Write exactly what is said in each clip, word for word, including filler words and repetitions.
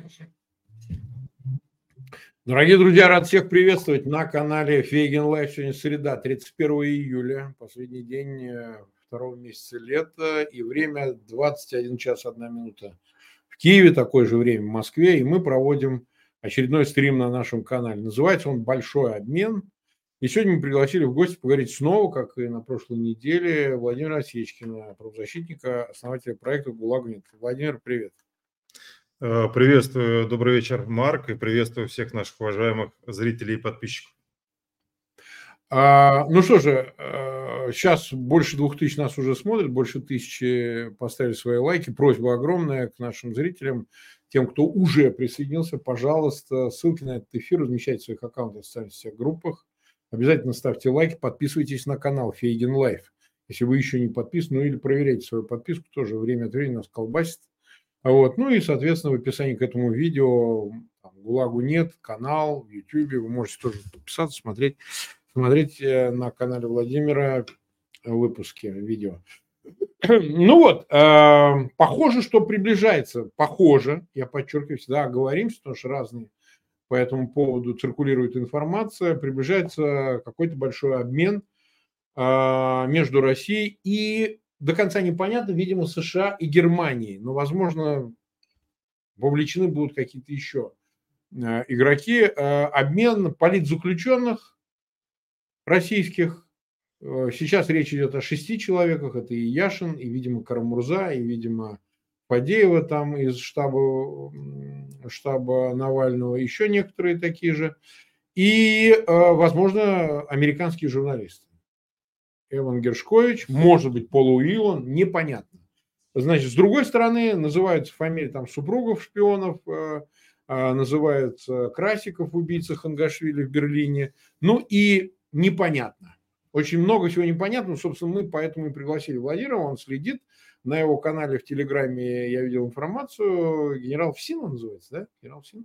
Дорогие друзья, рад всех приветствовать на канале Фейгин Лайв. Сегодня среда, тридцать первое июля, последний день второго месяца лета, и время двадцать один час одна минута в Киеве, такое же время в Москве, и мы проводим очередной стрим на нашем канале. Называется он «Большой обмен». И сегодня мы пригласили в гости поговорить снова, как и на прошлой неделе, Владимира Осечкина, правозащитника, основателя проекта «ГУЛАГу нет». Владимир, привет. Приветствую, добрый вечер, Марк, и приветствую всех наших уважаемых зрителей и подписчиков. А, ну что же, сейчас больше двух тысяч нас уже смотрят, больше тысячи поставили свои лайки. Просьба огромная к нашим зрителям, тем, кто уже присоединился, пожалуйста, ссылки на этот эфир размещайте в своих аккаунтах, в социальных группах. Обязательно ставьте лайки, подписывайтесь на канал Фейгин Лайв. Если вы еще не подписаны, ну или проверяйте свою подписку, тоже время от времени нас колбасит. Вот. Ну и, соответственно, в описании к этому видео там, ГУЛАГу нет, канал в YouTube, вы можете тоже подписаться, смотреть, смотреть на канале Владимира выпуски видео. Ну вот, э, похоже, что приближается, похоже, я подчеркиваю, всегда оговоримся, потому что разные по этому поводу циркулирует информация, приближается какой-то большой обмен э, между Россией и до конца непонятно, видимо, США и Германии. Но, возможно, вовлечены будут какие-то еще игроки. Обмен политзаключенных российских. Сейчас речь идет о шести человеках. Это и Яшин, и, видимо, Карамурза, и, видимо, Фадеева там из штаба, штаба Навального. Еще некоторые такие же. И, возможно, американские журналисты. Эван Гершкович, может быть, Пол Уиллон, непонятно. Значит, с другой стороны, называются фамилии там супругов шпионов, э, э, называются Красиков, убийца Хангашвили в Берлине. Ну и непонятно. Очень много всего непонятно. Собственно, мы поэтому и пригласили Владимира, он следит. На его канале в Телеграме я видел информацию. Генерал ФСИН он называется, да? Генерал ФСИН?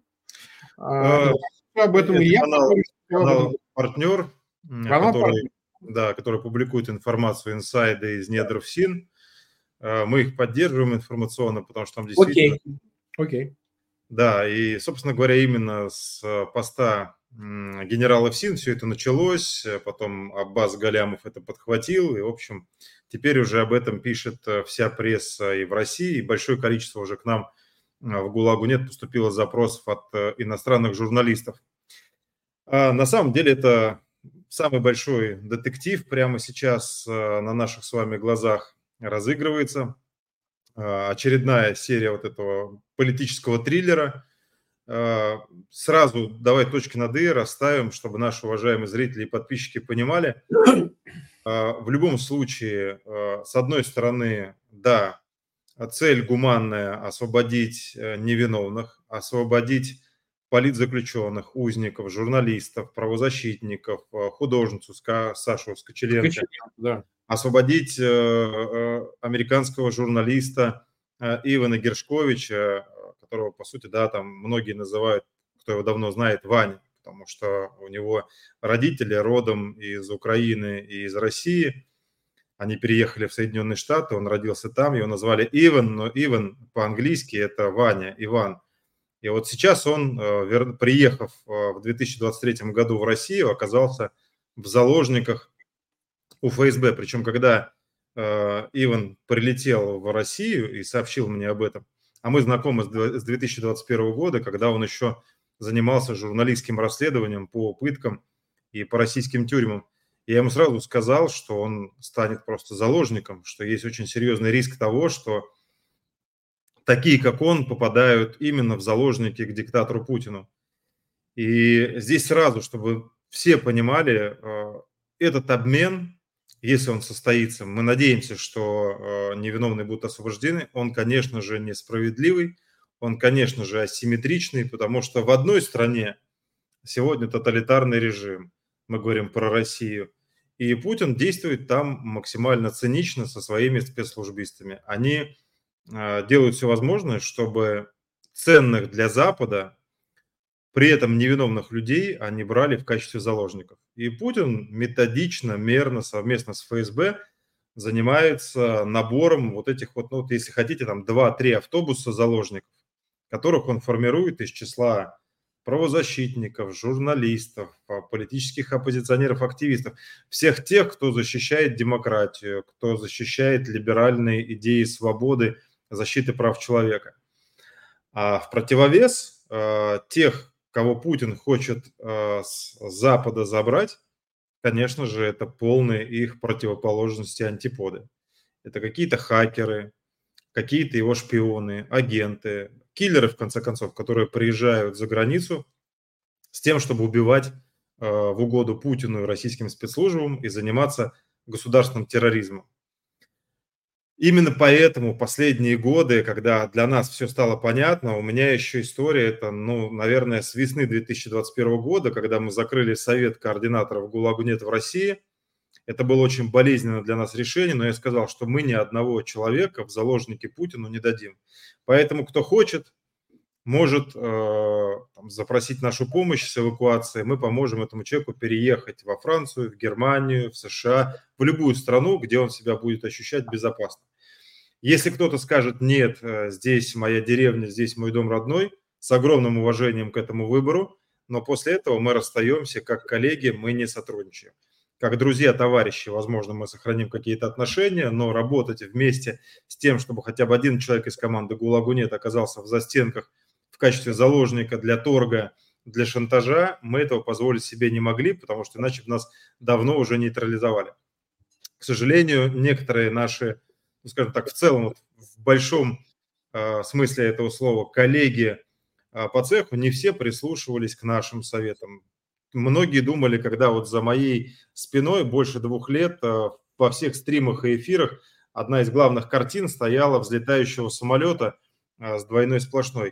А, об этом и я. Канал, канал партнер, канал который... партнер. Да, которые публикуют информацию, инсайды из недр ФСИН. Мы их поддерживаем информационно, потому что там действительно... Окей. Okay. Okay. Да, и, собственно говоря, именно с поста генерала ФСИН все это началось, потом Аббас Галямов это подхватил, и, в общем, теперь уже об этом пишет вся пресса и в России, и большое количество уже к нам в ГУЛАГу нет поступило запросов от иностранных журналистов. А на самом деле это... Самый большой детектив прямо сейчас на наших с вами глазах разыгрывается. Очередная серия вот этого политического триллера. Сразу давай точки над «и» расставим, чтобы наши уважаемые зрители и подписчики понимали. В любом случае, с одной стороны, да, цель гуманная – освободить невиновных, освободить политзаключенных, узников, журналистов, правозащитников, художницу Сашу Скочеленко, да. освободить американского журналиста Ивана Гершковича, которого, по сути, да, там многие называют, кто его давно знает, Ваня, потому что у него родители родом из Украины и из России. Они переехали в Соединенные Штаты, он родился там, его назвали Иван, но Иван по-английски это Ваня, Иван. И вот сейчас он, приехав в две тысячи двадцать третьем году в Россию, оказался в заложниках у ФСБ. Причем, когда Иван прилетел в Россию и сообщил мне об этом, а мы знакомы с две тысячи двадцать первого года, когда он еще занимался журналистским расследованием по пыткам и по российским тюрьмам, я ему сразу сказал, что он станет просто заложником, что есть очень серьезный риск того, что такие, как он, попадают именно в заложники к диктатору Путину. И здесь сразу, чтобы все понимали, этот обмен, если он состоится, мы надеемся, что невиновные будут освобождены, он, конечно же, несправедливый, он, конечно же, асимметричный, потому что в одной стране сегодня тоталитарный режим, мы говорим про Россию, и Путин действует там максимально цинично со своими спецслужбистами. Они делают все возможное, чтобы ценных для Запада, при этом невиновных людей, они брали в качестве заложников. И Путин методично, мерно, совместно с ФСБ занимается набором вот этих вот, ну, если хотите, там два-три автобуса заложников, которых он формирует из числа правозащитников, журналистов, политических оппозиционеров, активистов, всех тех, кто защищает демократию, кто защищает либеральные идеи свободы, защиты прав человека. А в противовес э, тех, кого Путин хочет э, с Запада забрать, конечно же, это полные их противоположности, антиподы. Это какие-то хакеры, какие-то его шпионы, агенты, киллеры, в конце концов, которые приезжают за границу с тем, чтобы убивать э, в угоду Путину и российским спецслужбам и заниматься государственным терроризмом. Именно поэтому последние годы, когда для нас все стало понятно, у меня еще история, это, ну, наверное, с весны две тысячи двадцать первого года, когда мы закрыли Совет координаторов ГУЛАГу нет в России. Это было очень болезненно для нас решение, но я сказал, что мы ни одного человека в заложники Путину не дадим. Поэтому кто хочет, может э, там, запросить нашу помощь с эвакуацией. Мы поможем этому человеку переехать во Францию, в Германию, в США, в любую страну, где он себя будет ощущать безопасно. Если кто-то скажет, нет, здесь моя деревня, здесь мой дом родной, с огромным уважением к этому выбору, но после этого мы расстаемся как коллеги, мы не сотрудничаем. Как друзья, товарищи, возможно, мы сохраним какие-то отношения, но работать вместе с тем, чтобы хотя бы один человек из команды ГУЛАГу нет оказался в застенках в качестве заложника для торга, для шантажа, мы этого позволить себе не могли, потому что иначе бы нас давно уже нейтрализовали. К сожалению, некоторые наши, ну, скажем так, в целом, вот, в большом э, смысле этого слова, коллеги э, по цеху, не все прислушивались к нашим советам. Многие думали, когда вот за моей спиной больше двух лет э, во всех стримах и эфирах одна из главных картин стояла взлетающего самолета э, с двойной сплошной.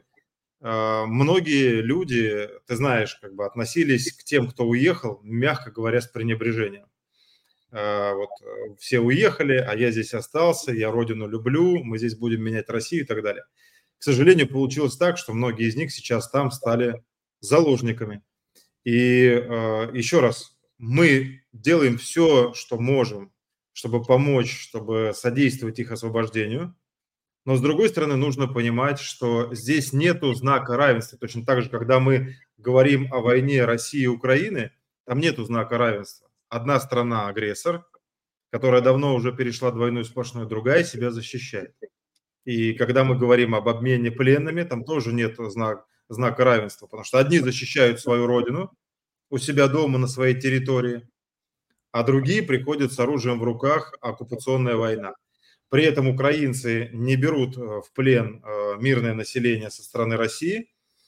Многие люди, ты знаешь, как бы относились к тем, кто уехал, мягко говоря, с пренебрежением. Вот все уехали, а я здесь остался, я родину люблю, мы здесь будем менять Россию и так далее. К сожалению, получилось так, что многие из них сейчас там стали заложниками. И еще раз, мы делаем все, что можем, чтобы помочь, чтобы содействовать их освобождению. Но, с другой стороны, нужно понимать, что здесь нету знака равенства. Точно так же, когда мы говорим о войне России и Украины, там нету знака равенства. Одна страна агрессор, которая давно уже перешла двойную сплошную, другая себя защищает. И когда мы говорим об обмене пленными, там тоже нет знак, знака равенства, потому что одни защищают свою родину у себя дома на своей территории, а другие приходят с оружием в руках, оккупационная война. При этом украинцы не берут в плен мирное население со стороны России,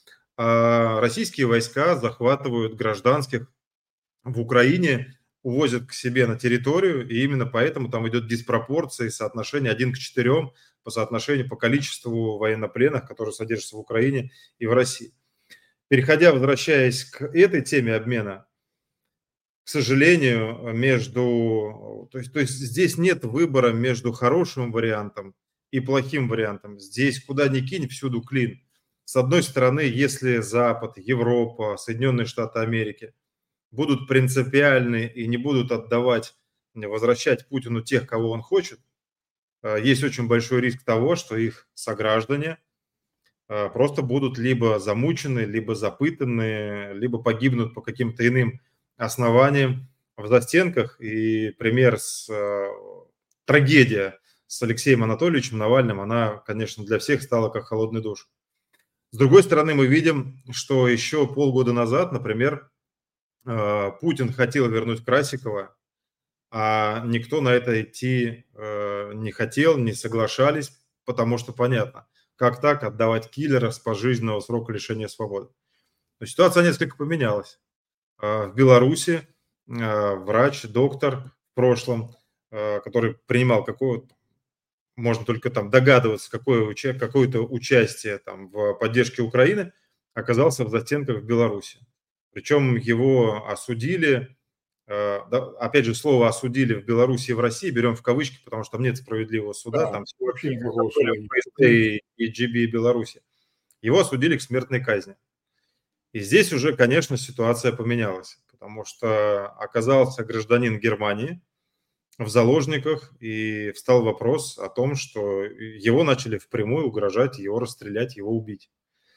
а российские войска захватывают гражданских в Украине, увозят к себе на территорию, и именно поэтому там идет диспропорция и соотношение один к четырем по соотношению по количеству военнопленных, которые содержатся в Украине и в России. Переходя, возвращаясь к этой теме обмена, к сожалению, между, то есть, то есть здесь нет выбора между хорошим вариантом и плохим вариантом. Здесь куда ни кинь, всюду клин. С одной стороны, если Запад, Европа, Соединенные Штаты Америки будут принципиальны и не будут отдавать, возвращать Путину тех, кого он хочет, есть очень большой риск того, что их сограждане просто будут либо замучены, либо запытаны, либо погибнут по каким-то иным основанием в застенках. И пример с э, трагедия с Алексеем Анатольевичем Навальным, она, конечно, для всех стала как холодный душ. С другой стороны, мы видим, что еще полгода назад, например, э, Путин хотел вернуть Красикова, а никто на это идти э, не хотел, не соглашались, потому что понятно, как так отдавать киллера с пожизненного срока лишения свободы. Но ситуация несколько поменялась. В Беларуси врач, доктор в прошлом, который принимал какое-то, можно только там догадываться, какое, какое-то участие там в поддержке Украины, оказался в застенках в Беларуси. Причем его осудили, опять же, слово «осудили» в Беларуси и в России берем в кавычки, потому что там нет справедливого суда, да, там вообще никакого суда и джи би Беларуси. Его осудили к смертной казни. И здесь уже, конечно, ситуация поменялась, потому что оказался гражданин Германии в заложниках, и встал вопрос о том, что его начали впрямую угрожать, его расстрелять, его убить.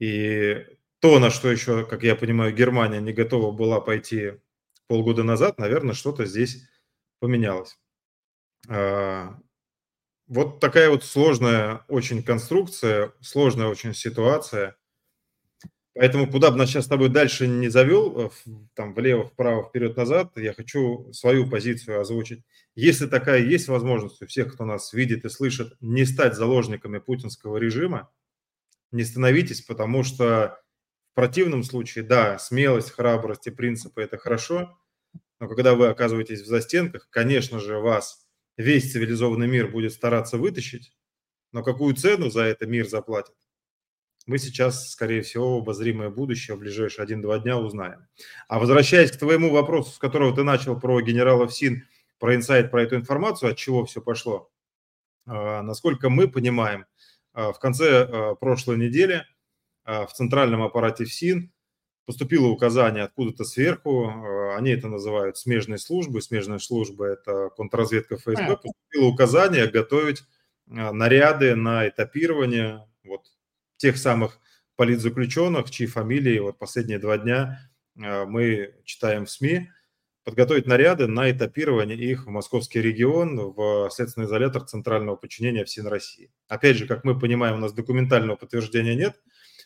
И то, на что еще, как я понимаю, Германия не готова была пойти полгода назад, наверное, что-то здесь поменялось. Вот такая вот сложная очень конструкция, сложная очень ситуация. Поэтому куда бы нас сейчас с тобой дальше не завел, там влево, вправо, вперед, назад, я хочу свою позицию озвучить. Если такая есть возможность у всех, кто нас видит и слышит, не стать заложниками путинского режима, не становитесь, потому что в противном случае, да, смелость, храбрость и принципы – это хорошо, но когда вы оказываетесь в застенках, конечно же, вас весь цивилизованный мир будет стараться вытащить, но какую цену за это мир заплатит, мы сейчас, скорее всего, в обозримое будущее, в ближайшие один-два дня узнаем. А возвращаясь к твоему вопросу, с которого ты начал, про генералов СИН, про инсайт, про эту информацию, от чего все пошло, насколько мы понимаем, в конце прошлой недели в центральном аппарате ФСИН поступило указание откуда-то сверху, они это называют смежные службы, смежные службы – это контрразведка ФСБ, поступило указание готовить наряды на этапирование вот тех самых политзаключенных, чьи фамилии вот последние два дня мы читаем в СМИ, подготовить наряды на этапирование их в московский регион, в следственный изолятор центрального подчинения ФСИН России. Опять же, как мы понимаем, у нас документального подтверждения нет,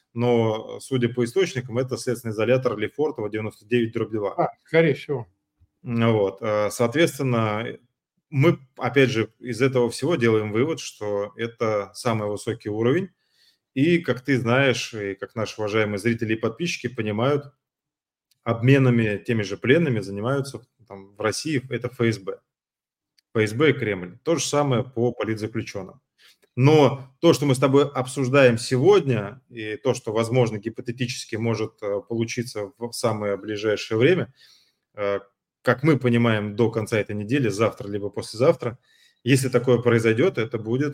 но, судя по источникам, это следственный изолятор Лефортово девяносто девять дробь два. А, скорее всего. Вот, соответственно, мы, опять же, из этого всего делаем вывод, что это самый высокий уровень. И, как ты знаешь, и как наши уважаемые зрители и подписчики понимают, обменами теми же пленными занимаются там, в России, это ФСБ. ФСБ и Кремль. То же самое по политзаключенным. Но то, что мы с тобой обсуждаем сегодня, и то, что, возможно, гипотетически может получиться в самое ближайшее время, как мы понимаем, до конца этой недели, завтра либо послезавтра, если такое произойдет, это будет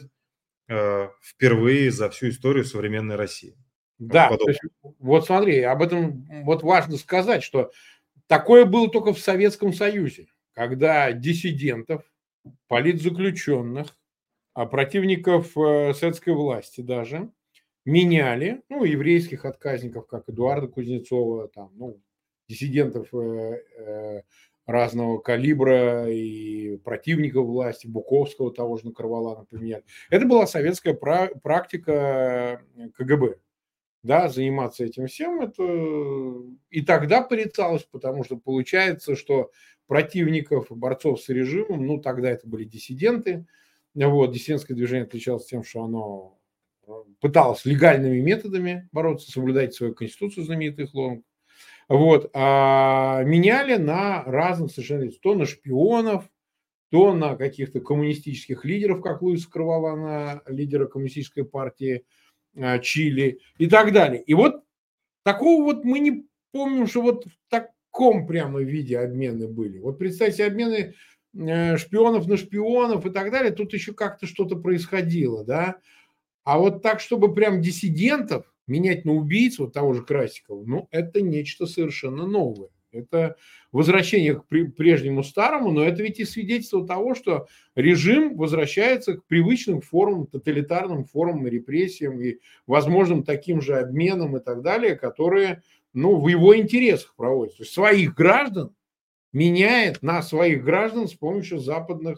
впервые за всю историю современной России. Да, то есть, вот смотри, об этом вот важно сказать, что такое было только в Советском Союзе, когда диссидентов, политзаключенных, а противников советской власти даже меняли, ну, еврейских отказников, как Эдуарда Кузнецова, там, ну, диссидентов э, э, разного калибра и противников власти, Буковского того же Накорвала, например. Это была советская пра- практика КГБ. Да, заниматься этим всем, это и тогда порицалось, потому что получается, что противников, борцов с режимом, ну, тогда это были диссиденты, вот, диссидентское движение отличалось тем, что оно пыталось легальными методами бороться, соблюдать свою конституцию, знаменитых лозунг, вот, а меняли на разных совершенно лиц, то на шпионов, то на каких-то коммунистических лидеров, как Луис Карвалана, лидера коммунистической партии Чили и так далее. И вот такого вот мы не помним, что вот в таком прямо виде обмены были. Вот представьте, обмены шпионов на шпионов и так далее, тут еще как-то что-то происходило, да. А вот так, чтобы прям диссидентов менять на убийц, вот того же Красикова, ну, это нечто совершенно новое. Это возвращение к прежнему старому, но это ведь и свидетельство того, что режим возвращается к привычным формам, тоталитарным формам, репрессиям и возможным таким же обменам и так далее, которые, ну, в его интересах проводятся. То есть своих граждан меняет на своих граждан с помощью западных,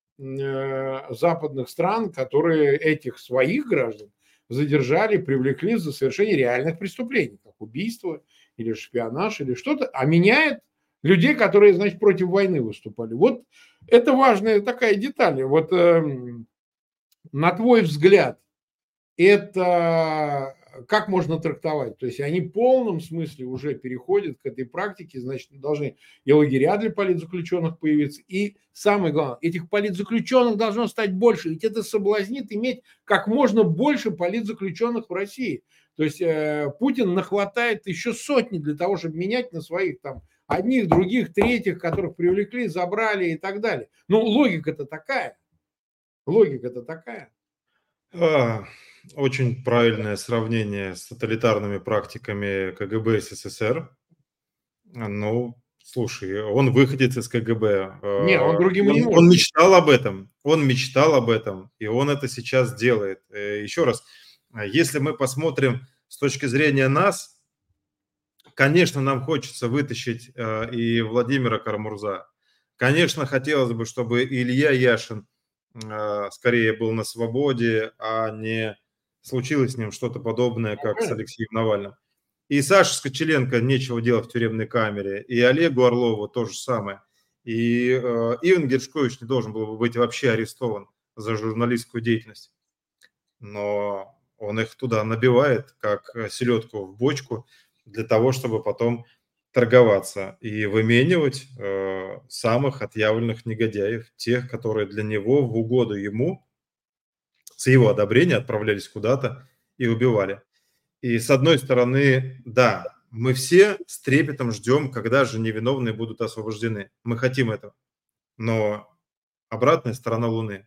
э, западных стран, которые этих своих граждан задержали, привлекли за совершение реальных преступлений, как убийство или шпионаж, или что-то, а меняет людей, которые, значит, против войны выступали. Вот это важная такая деталь. Вот э, на твой взгляд, это как можно трактовать? То есть они в полном смысле уже переходят к этой практике, значит, должны и лагеря для политзаключенных появиться, и самое главное, этих политзаключенных должно стать больше, ведь это соблазнит иметь как можно больше политзаключенных в России. То есть э, Путин нахватает еще сотни для того, чтобы менять на своих там одних, других, третьих, которых привлекли, забрали и так далее. Ну, логика-то такая. Логика-то такая. А, очень правильное сравнение с тоталитарными практиками КГБ СССР. Ну, слушай, он выходец из КГБ. Не, он другим он, не может. Он мечтал об этом. Он мечтал об этом, и он это сейчас делает. Еще раз, если мы посмотрим с точки зрения нас, конечно, нам хочется вытащить э, и Владимира Карамурза. Конечно, хотелось бы, чтобы Илья Яшин э, скорее был на свободе, а не случилось с ним что-то подобное, как с Алексеем Навальным. И Саше Скочеленко нечего делать в тюремной камере, и Олегу Орлову то же самое. И э, Иван Гершкович не должен был бы быть вообще арестован за журналистскую деятельность. Но он их туда набивает, как селедку в бочку, для того, чтобы потом торговаться и выменивать э, самых отъявленных негодяев, тех, которые для него в угоду ему, с его одобрения отправлялись куда-то и убивали. И с одной стороны, да, мы все с трепетом ждем, когда же невиновные будут освобождены. Мы хотим этого. Но обратная сторона Луны.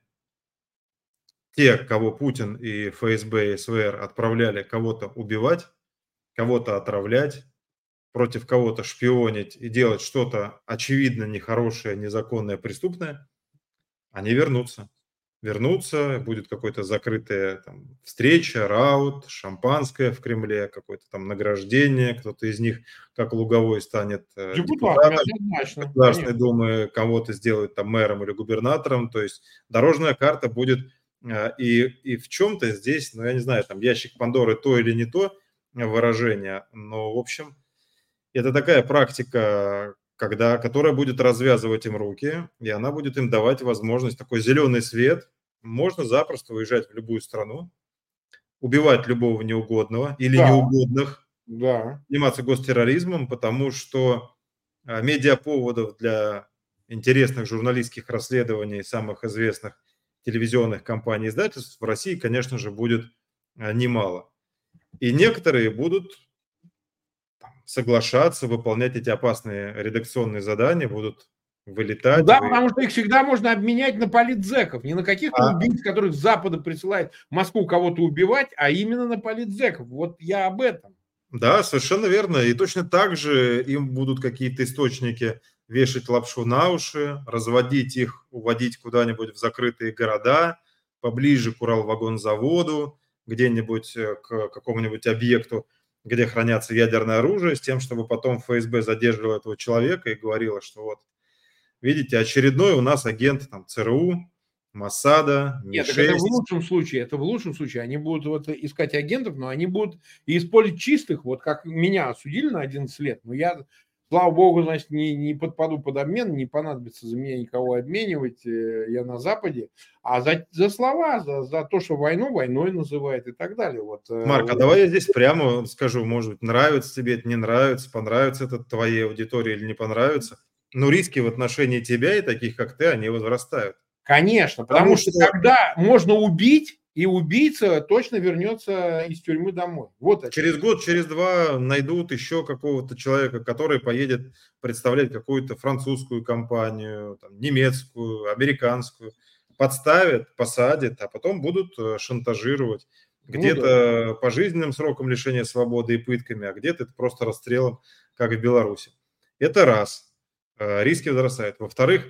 Те, кого Путин и эф эс бэ и эс вэ эр отправляли кого-то убивать, кого-то отравлять, против кого-то шпионить и делать что-то очевидно нехорошее, незаконное, преступное, они вернутся. Вернутся, будет какая-то закрытая там встреча, раут, шампанское в Кремле, какое-то там награждение, кто-то из них, как Луговой, станет э, депутатом Государственной Думы, кого-то сделают там мэром или губернатором, то есть дорожная карта будет э, и, и в чем-то здесь, ну я не знаю, там ящик Пандоры то или не то выражение, но в общем это такая практика, когда, которая будет развязывать им руки, и она будет им давать возможность, такой зеленый свет. Можно запросто уезжать в любую страну, убивать любого неугодного или да. неугодных, да. заниматься гостерроризмом, потому что медиаповодов для интересных журналистских расследований самых известных телевизионных компаний и издательств в России, конечно же, будет немало. И некоторые будут соглашаться, выполнять эти опасные редакционные задания, будут вылетать. Ну да, вы... потому что их всегда можно обменять на политзеков, не на каких-то а... убийц, которых с Запада присылает Москву кого-то убивать, а именно на политзеков. Вот я об этом. Да, совершенно верно. И точно так же им будут какие-то источники вешать лапшу на уши, разводить их, уводить куда-нибудь в закрытые города, поближе к Уралвагонзаводу, где-нибудь к какому-нибудь объекту, где хранятся ядерное оружие, с тем, чтобы потом эф эс бэ задерживало этого человека и говорило, что вот, видите, очередной у нас агент там цэ эр у, Моссада, Ми шесть. Нет, это в лучшем случае, это в лучшем случае. Они будут вот искать агентов, но они будут использовать чистых, вот как меня осудили на одиннадцать лет, но я, слава богу, значит, не, не подпаду под обмен, не понадобится за меня никого обменивать, я на Западе, а за, за слова, за, за то, что войну войной называет и так далее. Вот. Марк, а давай я здесь прямо скажу, может быть, нравится тебе это, не нравится, понравится это твоей аудитории или не понравится, но риски в отношении тебя и таких, как ты, они возрастают. Конечно, потому, потому что, что тогда можно убить, и убийца точно вернется из тюрьмы домой. Вот через год, через два найдут еще какого-то человека, который поедет представлять какую-то французскую компанию, там, немецкую, американскую, подставят, посадят, а потом будут шантажировать. Где-то ну, да. пожизненным сроком лишения свободы и пытками, а где-то это просто расстрелом, как в Беларуси. Это раз. Риски возрастают. Во-вторых,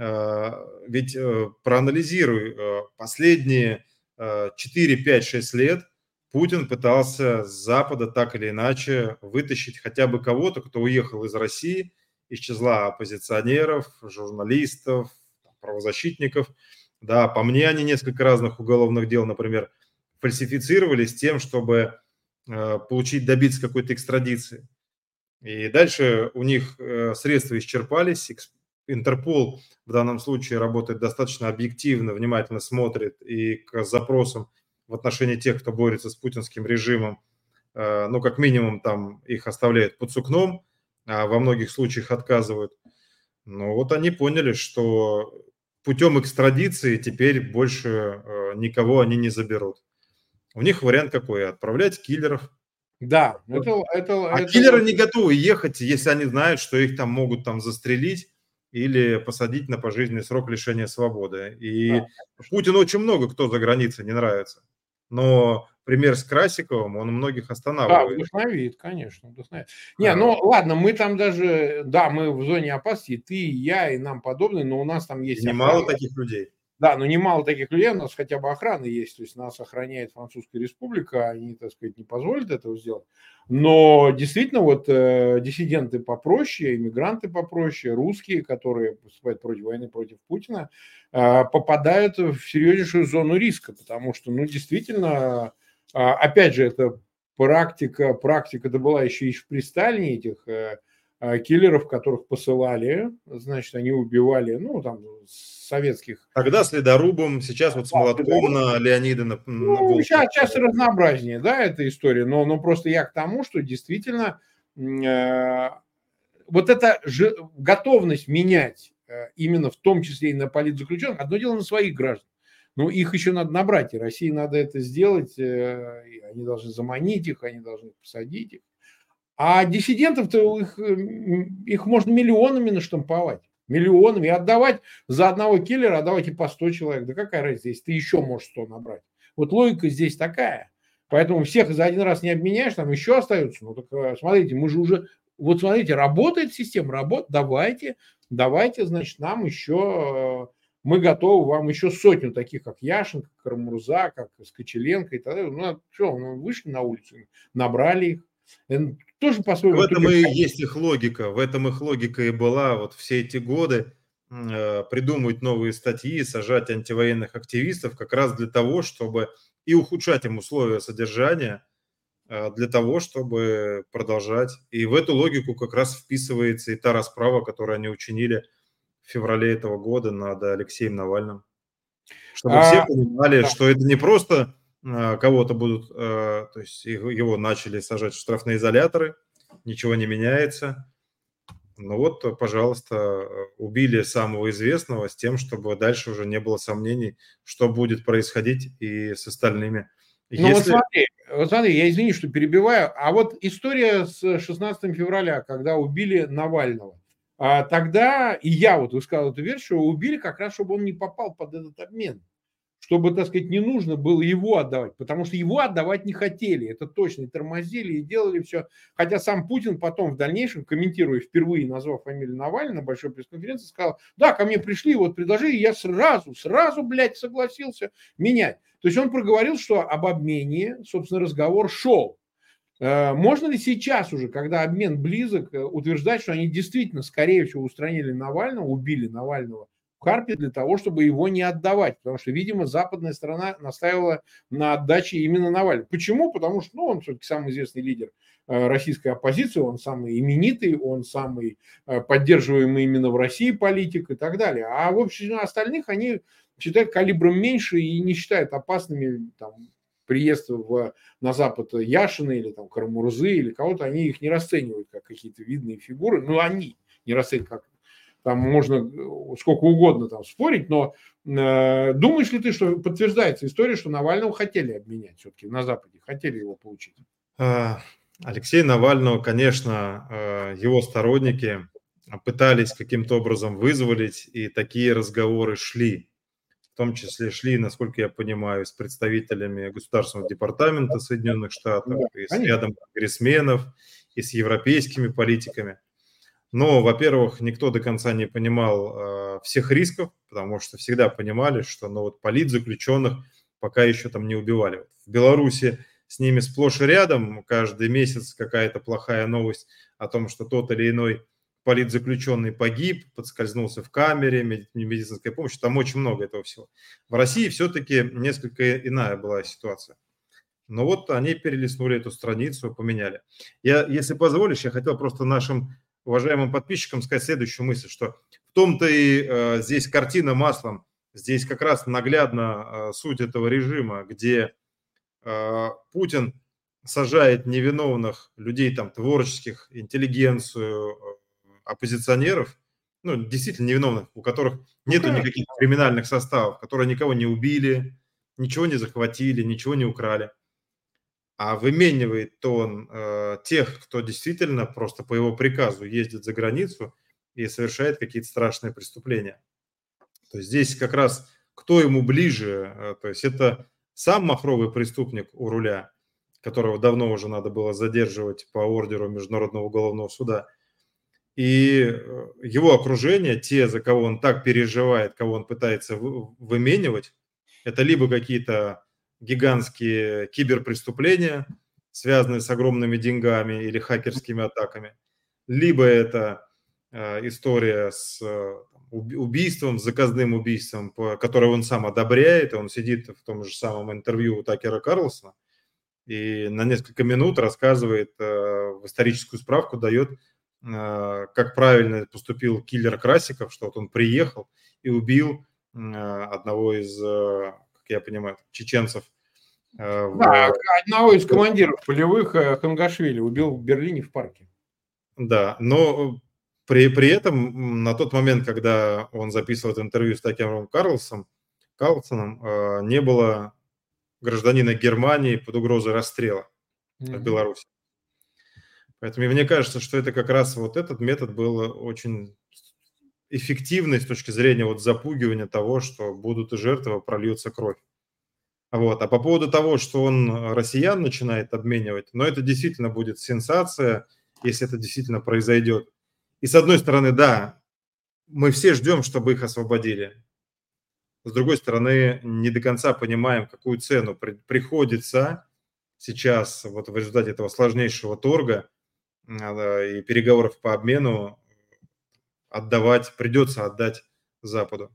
ведь проанализируй, последние четыре, пять, шесть лет Путин пытался с Запада так или иначе вытащить хотя бы кого-то, кто уехал из России, из числа оппозиционеров, журналистов, правозащитников. Да, по мне, они несколько разных уголовных дел, например, фальсифицировали с тем, чтобы получить, добиться какой-то экстрадиции. И дальше у них средства исчерпались. Интерпол в данном случае работает достаточно объективно, внимательно смотрит и к запросам в отношении тех, кто борется с путинским режимом, ну, как минимум, там их оставляют под сукном, а во многих случаях отказывают. Но вот они поняли, что путем экстрадиции теперь больше никого они не заберут. У них вариант какой? Отправлять киллеров. Да, это, это, а это... киллеры не готовы ехать, если они знают, что их там могут там застрелить или посадить на пожизненный срок лишения свободы. И да. Путину очень много кто за границей не нравится. Но пример с Красиковым, он многих останавливает. Да, вдохновит, конечно, вдохновит. Не, а... ну ладно, мы там даже, да, мы в зоне опасности, ты, я и нам подобные, но у нас там есть... Немало таких людей. Да, но немало таких людей, у нас хотя бы охрана есть, то есть нас охраняет Французская Республика, они, так сказать, не позволят этого сделать. Но действительно, вот э, диссиденты попроще, иммигранты попроще, русские, которые выступают против войны, против Путина, э, попадают в серьезнейшую зону риска, потому что, ну, действительно, э, опять же, это практика, практика, это была еще и при Сталине этих э, киллеров, которых посылали, значит, они убивали, ну, там, советских. Тогда с ледорубом, сейчас вот с молотком на Леонида, на, на Ну, Волкова. сейчас, сейчас разнообразнее, да, эта история, но, но просто я к тому, что действительно э, вот эта же готовность менять э, именно в том числе и на политзаключенных, одно дело на своих граждан, но их еще надо набрать, и России надо это сделать, э, они должны заманить их, они должны посадить их. А диссидентов-то их, их можно миллионами наштамповать. Миллионами. И отдавать за одного киллера, отдавать и по сто человек. Да какая разница, если ты еще можешь сто набрать. Вот логика здесь такая. Поэтому всех за один раз не обменяешь, там еще остаются. Ну так смотрите, мы же уже... Вот смотрите, работает система, работает. Давайте, давайте, значит, нам еще... Мы готовы вам еще сотню таких, как Яшин, как Карамурза, как Скочеленко и так далее. Ну, что, мы вышли на улицу, набрали их. Это тоже по-своему. В этом и есть их логика, в этом их логика и была вот все эти годы э, придумывать новые статьи, сажать антивоенных активистов как раз для того, чтобы и ухудшать им условия содержания, э, для того, чтобы продолжать. И в эту логику как раз вписывается и та расправа, которую они учинили в феврале этого года над Алексеем Навальным. Чтобы а, все понимали, да. что это не просто кого-то будут, то есть его начали сажать в штрафные изоляторы, ничего не меняется. Ну вот, пожалуйста, убили самого известного с тем, чтобы дальше уже не было сомнений, что будет происходить и с остальными. Ну Если... вот, смотри, вот смотри, я извини, что перебиваю, а вот история с шестнадцатого февраля, когда убили Навального, а тогда, и я вот высказал эту версию, убили как раз, чтобы он не попал под этот обмен. Чтобы, так сказать, не нужно было его отдавать, потому что его отдавать не хотели, это точно, и тормозили, и делали все. Хотя сам Путин потом в дальнейшем, комментируя, впервые назвав фамилию Навального на большой пресс-конференции, сказал, да, ко мне пришли, вот предложили, и я сразу, сразу, блядь, согласился менять. То есть он проговорил, что об обмене, собственно, разговор шел. Можно ли сейчас уже, когда обмен близок, утверждать, что они действительно, скорее всего, устранили Навального, убили Навального в Харькове для того, чтобы его не отдавать? Потому что, видимо, западная сторона настаивала на отдаче именно Навального. Почему? Потому что ну, он все-таки самый известный лидер российской оппозиции, он самый именитый, он самый поддерживаемый именно в России политик и так далее. А в общем, остальных они считают калибром меньше и не считают опасными там, приезд в, на Запад Яшина или там Карамурзы или кого-то, они их не расценивают как какие-то видные фигуры. Ну, они не расценивают как... Там можно сколько угодно там спорить, но э, думаешь ли ты, что подтверждается история, что Навального хотели обменять все-таки на Западе, хотели его получить? Алексея Навального, конечно, его сторонники пытались каким-то образом вызволить, и такие разговоры шли. В том числе шли, насколько я понимаю, с представителями Государственного департамента Соединенных Штатов, да, и с рядом конгрессменов, и с европейскими политиками. Но, во-первых, никто до конца не понимал э, всех рисков, потому что всегда понимали, что ну, вот политзаключенных пока еще там не убивали. В Беларуси с ними сплошь и рядом каждый месяц какая-то плохая новость о том, что тот или иной политзаключенный погиб, подскользнулся в камере, медицинская помощь, там очень много этого всего. В России все-таки несколько иная была ситуация. Но вот они перелистнули эту страницу, поменяли. Я, если позволишь, я хотел просто нашим уважаемым подписчикам сказать следующую мысль, что в том-то и э, здесь картина маслом, здесь как раз наглядно э, суть этого режима, где э, Путин сажает невиновных людей, там, творческих, интеллигенцию, оппозиционеров, ну, действительно невиновных, у которых нету никаких криминальных составов, которые никого не убили, ничего не захватили, ничего не украли. А выменивает он э, тех, кто действительно просто по его приказу ездит за границу и совершает какие-то страшные преступления. То есть здесь как раз кто ему ближе, э, то есть это сам махровый преступник у руля, которого давно уже надо было задерживать по ордеру Международного уголовного суда, И его окружение, те, за кого он так переживает, кого он пытается выменивать, это либо какие-то гигантские киберпреступления, связанные с огромными деньгами или хакерскими атаками, либо это история с убийством, с заказным убийством, которое он сам одобряет, и он сидит в том же самом интервью у Такера Карлсона и на несколько минут рассказывает, в историческую справку дает, как правильно поступил киллер Красиков, что вот он приехал и убил одного из, как я понимаю, чеченцев. В... Да, одного из командиров полевых Хангашвили убил в Берлине в парке. Да, но при, при этом на тот момент, когда он записывал это интервью с Такером Карлсоном, Карлсоном, не было гражданина Германии под угрозой расстрела mm-hmm. в Беларуси. Поэтому мне кажется, что это как раз вот этот метод был очень эффективный с точки зрения вот запугивания того, что будут жертвы, прольется кровь. Вот. А по поводу того, что он россиян начинает обменивать, но это действительно будет сенсация, если это действительно произойдет. И с одной стороны, да, мы все ждем, чтобы их освободили. С другой стороны, не до конца понимаем, какую цену при, приходится сейчас вот в результате этого сложнейшего торга и переговоров по обмену отдавать, придется отдать Западу.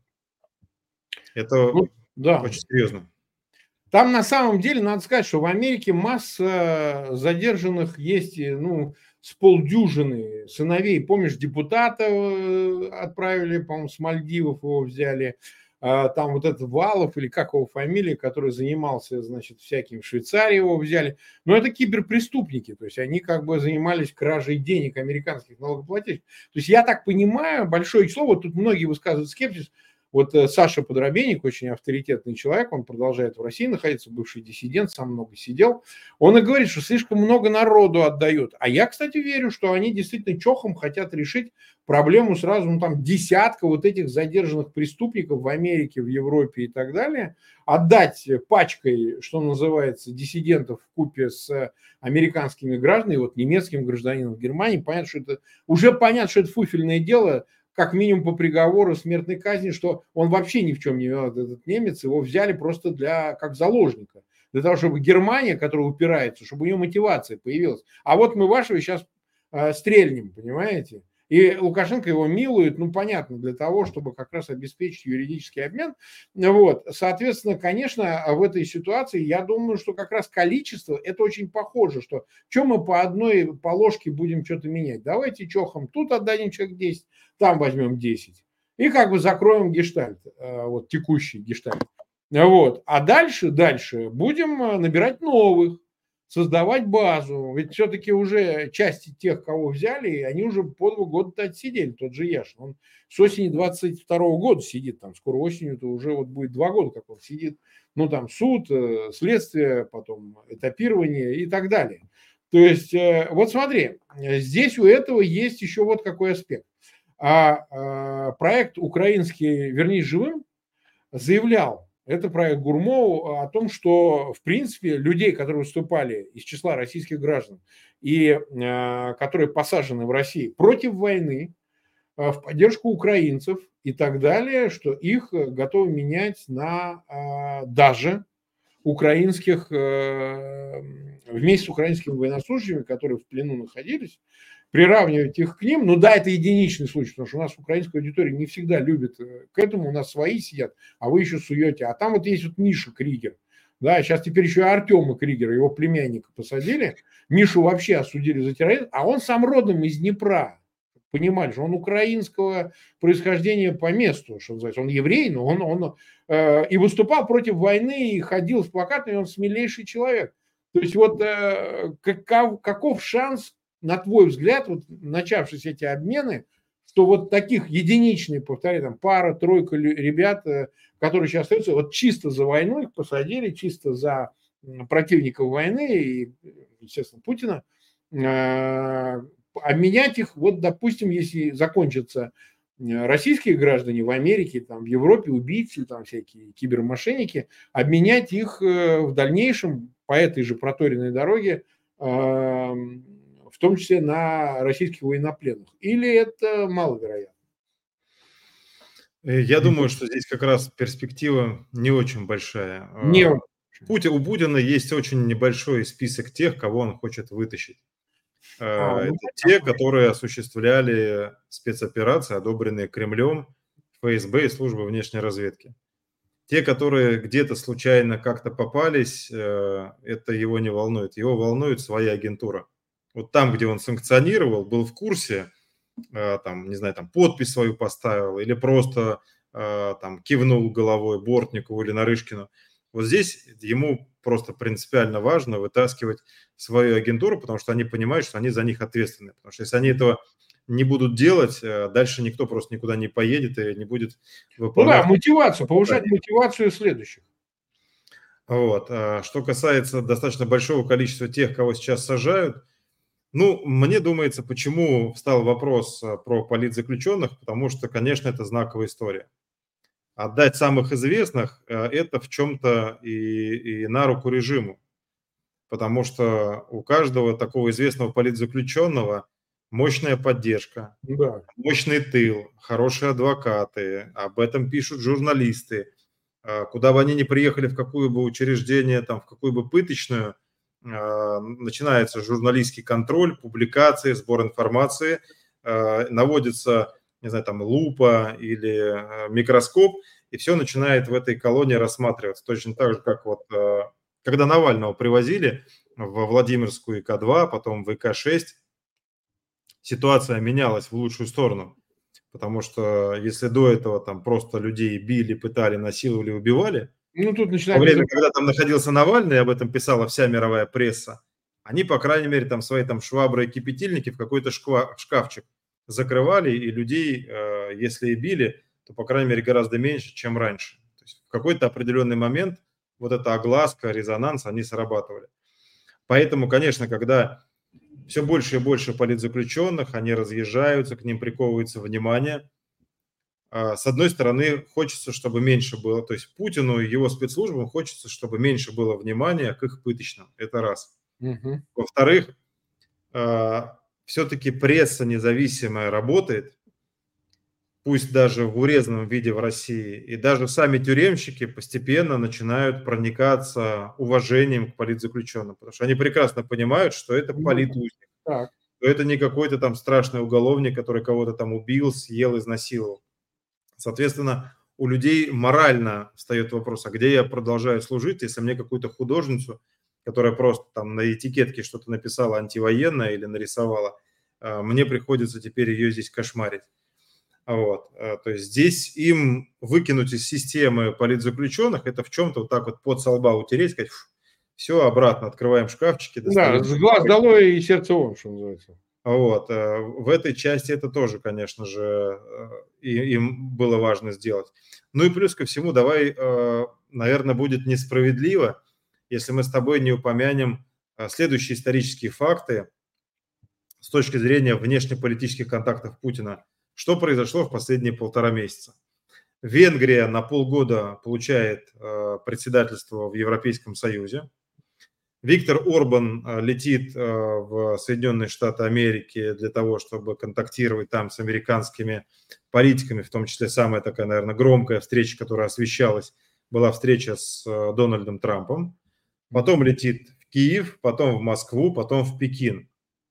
Это ну, да. очень серьезно. Там на самом деле надо сказать, что в Америке масса задержанных есть, ну, с полдюжины сыновей. Помнишь, депутата отправили, по-моему, с Мальдивов его взяли. Там вот этот Валов, или как его фамилия, который занимался, значит, всяким в Швейцарии его взяли. Но это киберпреступники, то есть они как бы занимались кражей денег американских налогоплательщиков. То есть я так понимаю, большое число, вот тут многие высказывают скепсис. Вот Саша Подробенник, очень авторитетный человек, он продолжает в России находиться, бывший диссидент, сам много сидел. Он и говорит, что слишком много народу отдают. А я, кстати, верю, что они действительно чохом хотят решить проблему сразу, ну там десятка вот этих задержанных преступников в Америке, в Европе и так далее, отдать пачкой, что называется, диссидентов вкупе с американскими гражданами, вот немецким гражданином в Германии. Понятно, что это, уже понятно, что это фуфельное дело, как минимум по приговору смертной казни, что он вообще ни в чем не виноват, этот немец, его взяли просто для, как заложника, для того, чтобы Германия, которая упирается, чтобы у нее мотивация появилась. А вот мы вашего сейчас э, стрельнем, понимаете? И Лукашенко его милует, ну, понятно, для того, чтобы как раз обеспечить юридический обмен. Вот. Соответственно, конечно, в этой ситуации, я думаю, что как раз количество, это очень похоже, что что мы по одной, по ложке будем что-то менять. Давайте чохом тут отдадим человек десять, там возьмем десять. И как бы закроем гештальт, вот текущий гештальт. Вот. А дальше, дальше будем набирать новых, создавать базу. Ведь все-таки уже части тех, кого взяли, они уже по два года отсидели. Тот же Яшин. Он с осени двадцать второго года сидит там. Скоро осенью-то уже вот будет два года, как он сидит. Ну там суд, следствие, потом этапирование и так далее. То есть, вот смотри, здесь у этого есть еще вот какой аспект. А, а проект украинский «Вернись живым» заявлял, это проект Гурмоу, о том, что, в принципе, людей, которые выступали из числа российских граждан и э, которые посажены в России против войны, э, в поддержку украинцев и так далее, что их готовы менять на э, даже украинских, э, вместе с украинскими военнослужащими, которые в плену находились, приравнивать их к ним. Ну да, это единичный случай, потому что у нас украинская аудитория не всегда любит к этому, у нас свои сидят, а вы еще суете. А там вот есть вот Миша Кригер. Да, сейчас теперь еще и Артема Кригера, его племянника, посадили. Мишу вообще осудили за терроризм, а он сам родом из Днепра. Понимали, что он украинского происхождения по месту, что называется. Он еврей, но он, он э, и выступал против войны, и ходил с плакатами, он смелейший человек. То есть вот э, каков, каков шанс, на твой взгляд, вот начавшись эти обмены, что вот таких единичных, повторяю, там пара, тройка ребят, которые сейчас остаются, вот чисто за войну их посадили, чисто за противников войны и, естественно, Путина, обменять их, вот, допустим, если закончатся российские граждане в Америке, там, в Европе, убийцы, там, всякие кибермошенники, обменять их в дальнейшем по этой же проторенной дороге в том числе на российских военнопленных? Или это маловероятно? Я думаю, что здесь как раз перспектива не очень большая. Не А, Путин, у Путина есть очень небольшой список тех, кого он хочет вытащить. А, А, ну, Это те, которые осуществляли спецоперации, одобренные Кремлем, ФСБ и службой внешней разведки. Те, которые где-то случайно как-то попались, э, это его не волнует. Его волнует своя агентура. Вот там, где он санкционировал, был в курсе, э, там, не знаю, там подпись свою поставил или просто э, там кивнул головой Бортникову или Нарышкину. Вот здесь ему просто принципиально важно вытаскивать свою агентуру, потому что они понимают, что они за них ответственны. Потому что если они этого не будут делать, э, дальше никто просто никуда не поедет и не будет Ну да, выполнять. мотивацию, повышать мотивацию следующих. Вот. а Что касается достаточно большого количества тех, кого сейчас сажают, ну, мне думается, почему встал вопрос а, про политзаключенных, потому что, конечно, это знаковая история. Отдать самых известных а, – это в чем-то и, и на руку режиму, потому что у каждого такого известного политзаключенного мощная поддержка, Да. мощный тыл, хорошие адвокаты, об этом пишут журналисты. А, Куда бы они ни приехали, в какое бы учреждение, там, в какую бы пыточную, а, начинается журналистский контроль, публикации, сбор информации, а, наводится, не знаю, там, лупа или а, микроскоп, и все начинает в этой колонии рассматриваться. Точно так же, как вот а, когда Навального привозили во Владимирскую И К два, потом в И К шесть, ситуация менялась в лучшую сторону. Потому что если до этого там просто людей били, пытали, насиловали, убивали, Ну, тут во начинает... время, когда там находился Навальный, об этом писала вся мировая пресса, они, по крайней мере, там свои там швабры и кипятильники в какой-то шква- шкафчик закрывали, и людей, э, если и били, то, по крайней мере, гораздо меньше, чем раньше. То есть в какой-то определенный момент вот эта огласка, резонанс, они срабатывали. Поэтому, конечно, когда все больше и больше политзаключенных, они разъезжаются, к ним приковывается внимание. А, С одной стороны, хочется, чтобы меньше было, то есть Путину и его спецслужбам хочется, чтобы меньше было внимания к их пыточным. Это раз. Мгм. Во-вторых, все-таки пресса независимая работает, пусть даже в урезанном виде в России, и даже сами тюремщики постепенно начинают проникаться уважением к политзаключенным, потому что они прекрасно понимают, что это Ну, политузник, так. что это не какой-то там страшный уголовник, который кого-то там убил, съел, изнасиловал. Соответственно, у людей морально встает вопрос, а где я продолжаю служить, если мне какую-то художницу, которая просто там на этикетке что-то написала антивоенное или нарисовала, а, мне приходится теперь ее здесь кошмарить. Вот. а, То есть здесь им выкинуть из системы политзаключенных, это в чем-то вот так вот под со лба утереть, сказать, все, обратно открываем шкафчики, Да, достаем. с глаз долой и сердце вон, что называется. Вот. э, В этой части это тоже, конечно же, э, и- им было важно сделать. Ну и плюс ко всему, давай, э, наверное, будет несправедливо, если мы с тобой не упомянем э, следующие исторические факты с точки зрения внешнеполитических контактов Путина. Что произошло в последние полтора месяца? Венгрия на полгода получает э, председательство в Европейском Союзе. Виктор Орбан э, летит э, в Соединенные Штаты Америки для того, чтобы контактировать там с американскими политиками, в том числе самая такая, наверное, громкая встреча, которая освещалась, была встреча с э, Дональдом Трампом. Потом летит в Киев, потом в Москву, потом в Пекин.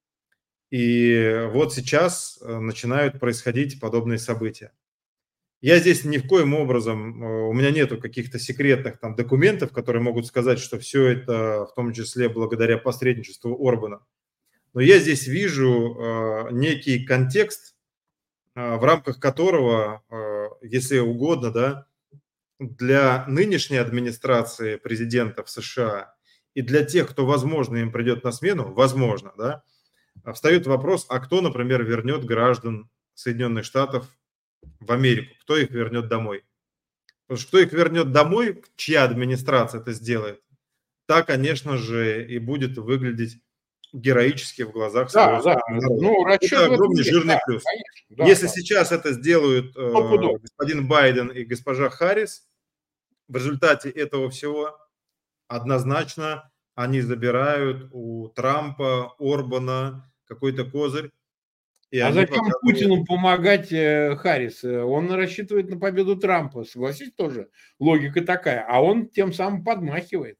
И вот сейчас э, начинают происходить подобные события. Я здесь ни в коем образом, э, у меня нету каких-то секретных там документов, которые могут сказать, что все это в том числе благодаря посредничеству Орбана. Но я здесь вижу э, некий контекст, э, в рамках которого, э, если угодно, да, для нынешней администрации президента в США и для тех, кто, возможно, им придет на смену, возможно, да, встает вопрос, а кто, например, вернет граждан Соединенных Штатов в Америку, кто их вернет домой. Потому что кто их вернет домой, чья администрация это сделает, та, конечно же, и будет выглядеть героически в глазах Да, своего да. народа. Ну, расчет Это в этом огромный есть. жирный Да, плюс. конечно. Да, Если да. сейчас это сделают э, Стопудово. господин Байден и госпожа Харрис, в результате этого всего однозначно они забирают у Трампа, Орбана, какой-то козырь, и А они зачем показывают... Путину помогать э, Харрис? Он рассчитывает на победу Трампа. Согласись, тоже логика такая. А он тем самым подмахивает.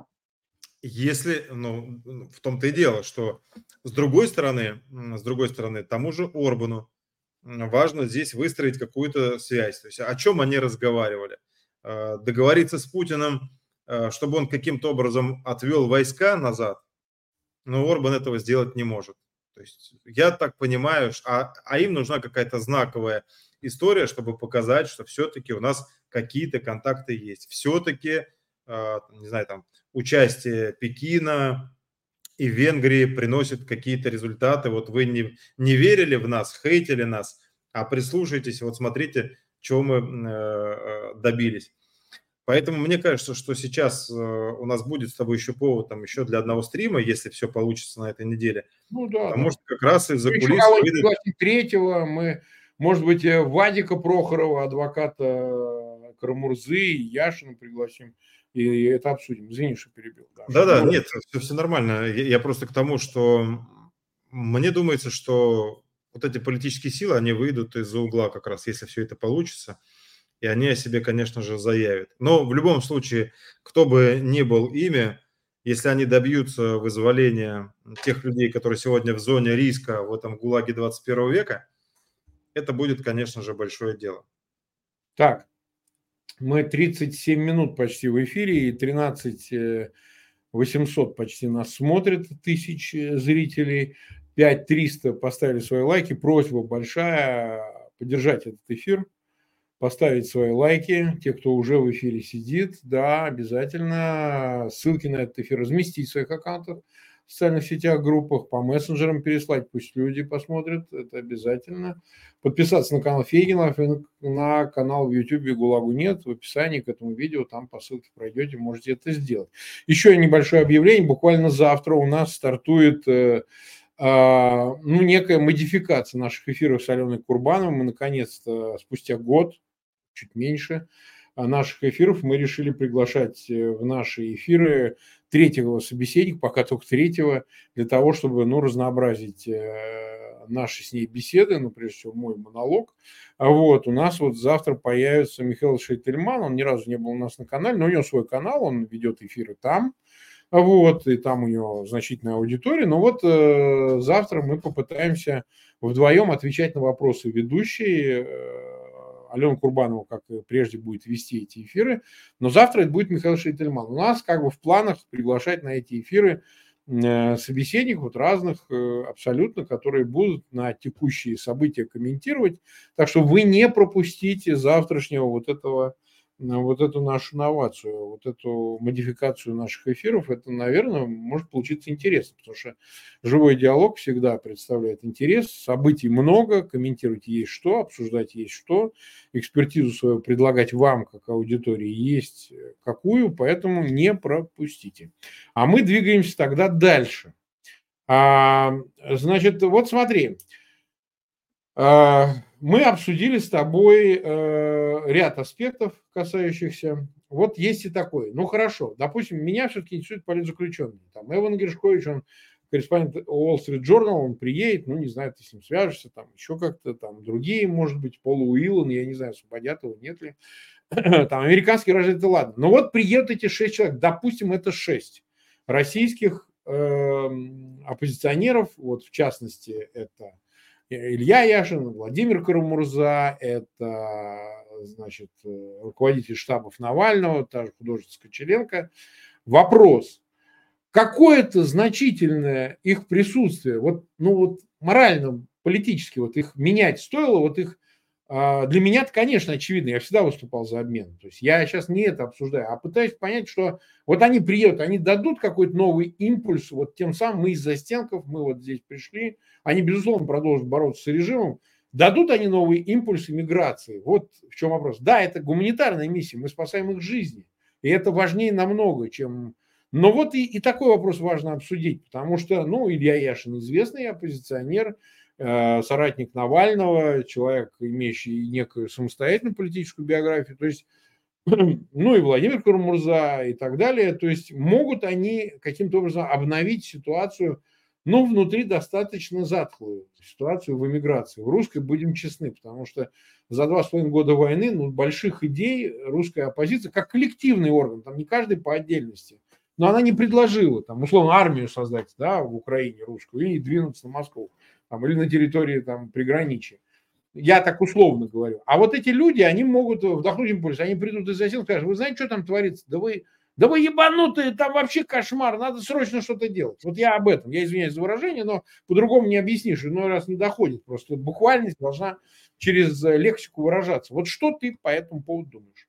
Если, ну, в том-то и дело, что с другой стороны, м, с другой стороны, тому же Орбану м, важно здесь выстроить какую-то связь. То есть о чем они разговаривали? Э, Договориться с Путиным, э, чтобы он каким-то образом отвел войска назад, но Орбан этого сделать не может. То есть я так понимаю, ш- а, а им нужна какая-то знаковая история, чтобы показать, что все-таки у нас какие-то контакты есть. Все-таки, не знаю, там, участие Пекина и Венгрии приносит какие-то результаты. Вот вы не, не верили в нас, хейтили нас, а прислушайтесь, вот смотрите, чего мы м, э, э, добились. Поэтому мне кажется, что сейчас э, у нас будет с тобой еще повод там еще для одного стрима, если все получится на этой неделе. Ну да, Потому да. что как раз из-за Мы еще кулис кого-нибудь выйдет... пригласим третьего. Мы, может быть, э, Вадика Прохорова, адвоката Карамурзы, и Яшина пригласим. И это обсудим. Извини, что перебил. Да, Да-да, чтобы- нет, все, все нормально. Я, я просто к тому, что мне думается, что вот эти политические силы, они выйдут из-за угла как раз, если все это получится. И они о себе, конечно же, заявят. Но в любом случае, кто бы ни был ими, если они добьются вызволения тех людей, которые сегодня в зоне риска в этом ГУЛАГе двадцать первого века, это будет, конечно же, большое дело. Так, мы тридцать семь минут почти в эфире, и тринадцать восемьсот почти нас смотрят, тысяч э, зрителей. пять триста поставили свои лайки. Просьба большая поддержать этот эфир, поставить свои лайки. Те, кто уже в эфире сидит, да, обязательно ссылки на этот эфир разместить в своих аккаунтах, в социальных сетях, группах, по мессенджерам переслать, пусть люди посмотрят, это обязательно. Подписаться на канал Фейгинов и на канал в YouTube ГУЛАГу нет. В описании к этому видео, там по ссылке пройдете, можете это сделать. Еще небольшое объявление. Буквально завтра у нас стартует э, э, ну, некая модификация наших эфиров с Аленой Курбановой. Мы наконец-то спустя год, чуть меньше, наших эфиров мы решили приглашать в наши эфиры третьего собеседника, пока только третьего, для того, чтобы, ну, разнообразить наши с ней беседы, ну, прежде всего, мой монолог. Вот, у нас вот завтра появится Михаил Шейтельман, он ни разу не был у нас на канале, но у него свой канал, он ведет эфиры там, вот, и там у него значительная аудитория. Но вот э, завтра мы попытаемся вдвоем отвечать на вопросы ведущей. Э, Алена Курбанова, как и прежде, будет вести эти эфиры, но завтра это будет Михаил Шейтельман. У нас как бы в планах приглашать на эти эфиры э, собеседников вот разных э, абсолютно, которые будут на текущие события комментировать. Так что вы не пропустите завтрашнего вот этого, вот эту нашу новацию, вот эту модификацию наших эфиров. Это, наверное, может получиться интересно, потому что живой диалог всегда представляет интерес, событий много, комментировать есть что, обсуждать есть что, экспертизу свою предлагать вам, как аудитории, есть какую, поэтому не пропустите. А мы двигаемся тогда дальше. А, значит, вот смотри, мы обсудили с тобой э, ряд аспектов, касающихся. Вот есть и такой. Ну хорошо, допустим, меня все-таки интересует политзаключенный. Там Эван Гершкович, он корреспондент Wall Street Journal, он приедет, ну не знаю, ты с ним свяжешься, там еще как-то, там другие, может быть, Пол Уиллан, я не знаю, освободят его, нет ли. Там американские граждане, ладно. Но вот приедут эти шесть человек, допустим, это шесть российских э, оппозиционеров, вот в частности, это Илья Яшин, Владимир Карамурза, это, значит, руководитель штабов Навального, та же художница Кочеленко. Вопрос, какое-то значительное их присутствие, вот, ну вот морально, политически, вот их менять стоило, вот их, для меня это, конечно, очевидно, я всегда выступал за обмен. То есть я сейчас не это обсуждаю, а пытаюсь понять, что вот они приедут, они дадут какой-то новый импульс, вот тем самым мы из-за стенков, мы вот здесь пришли, они, безусловно, продолжат бороться с режимом, дадут они новый импульс иммиграции. Вот в чем вопрос. Да, это гуманитарная миссия, мы спасаем их жизни, и это важнее намного, чем... Но вот и, и такой вопрос важно обсудить, потому что, ну, Илья Яшин известный оппозиционер, соратник Навального, человек, имеющий некую самостоятельную политическую биографию, то есть, ну и Владимир Карамурза и так далее, то есть могут они каким-то образом обновить ситуацию но внутри достаточно затхлую ситуацию в эмиграции. В русской, будем честны, потому что за два с половиной года войны ну, больших идей русская оппозиция, как коллективный орган, там не каждый по отдельности, но она не предложила, там, условно, армию создать, да, в Украине русскую и двинуться на Москву, там, или на территории там, приграничья. Я так условно говорю. А вот эти люди, они могут вдохнуть импульс, они придут из-за сил и скажут, вы знаете, что там творится? Да вы, да вы ебанутые, там вообще кошмар, надо срочно что-то делать. Вот я об этом, я извиняюсь за выражение, но по-другому не объяснишь, иной раз не доходит. Просто буквальность должна через лексику выражаться. Вот что ты по этому поводу думаешь?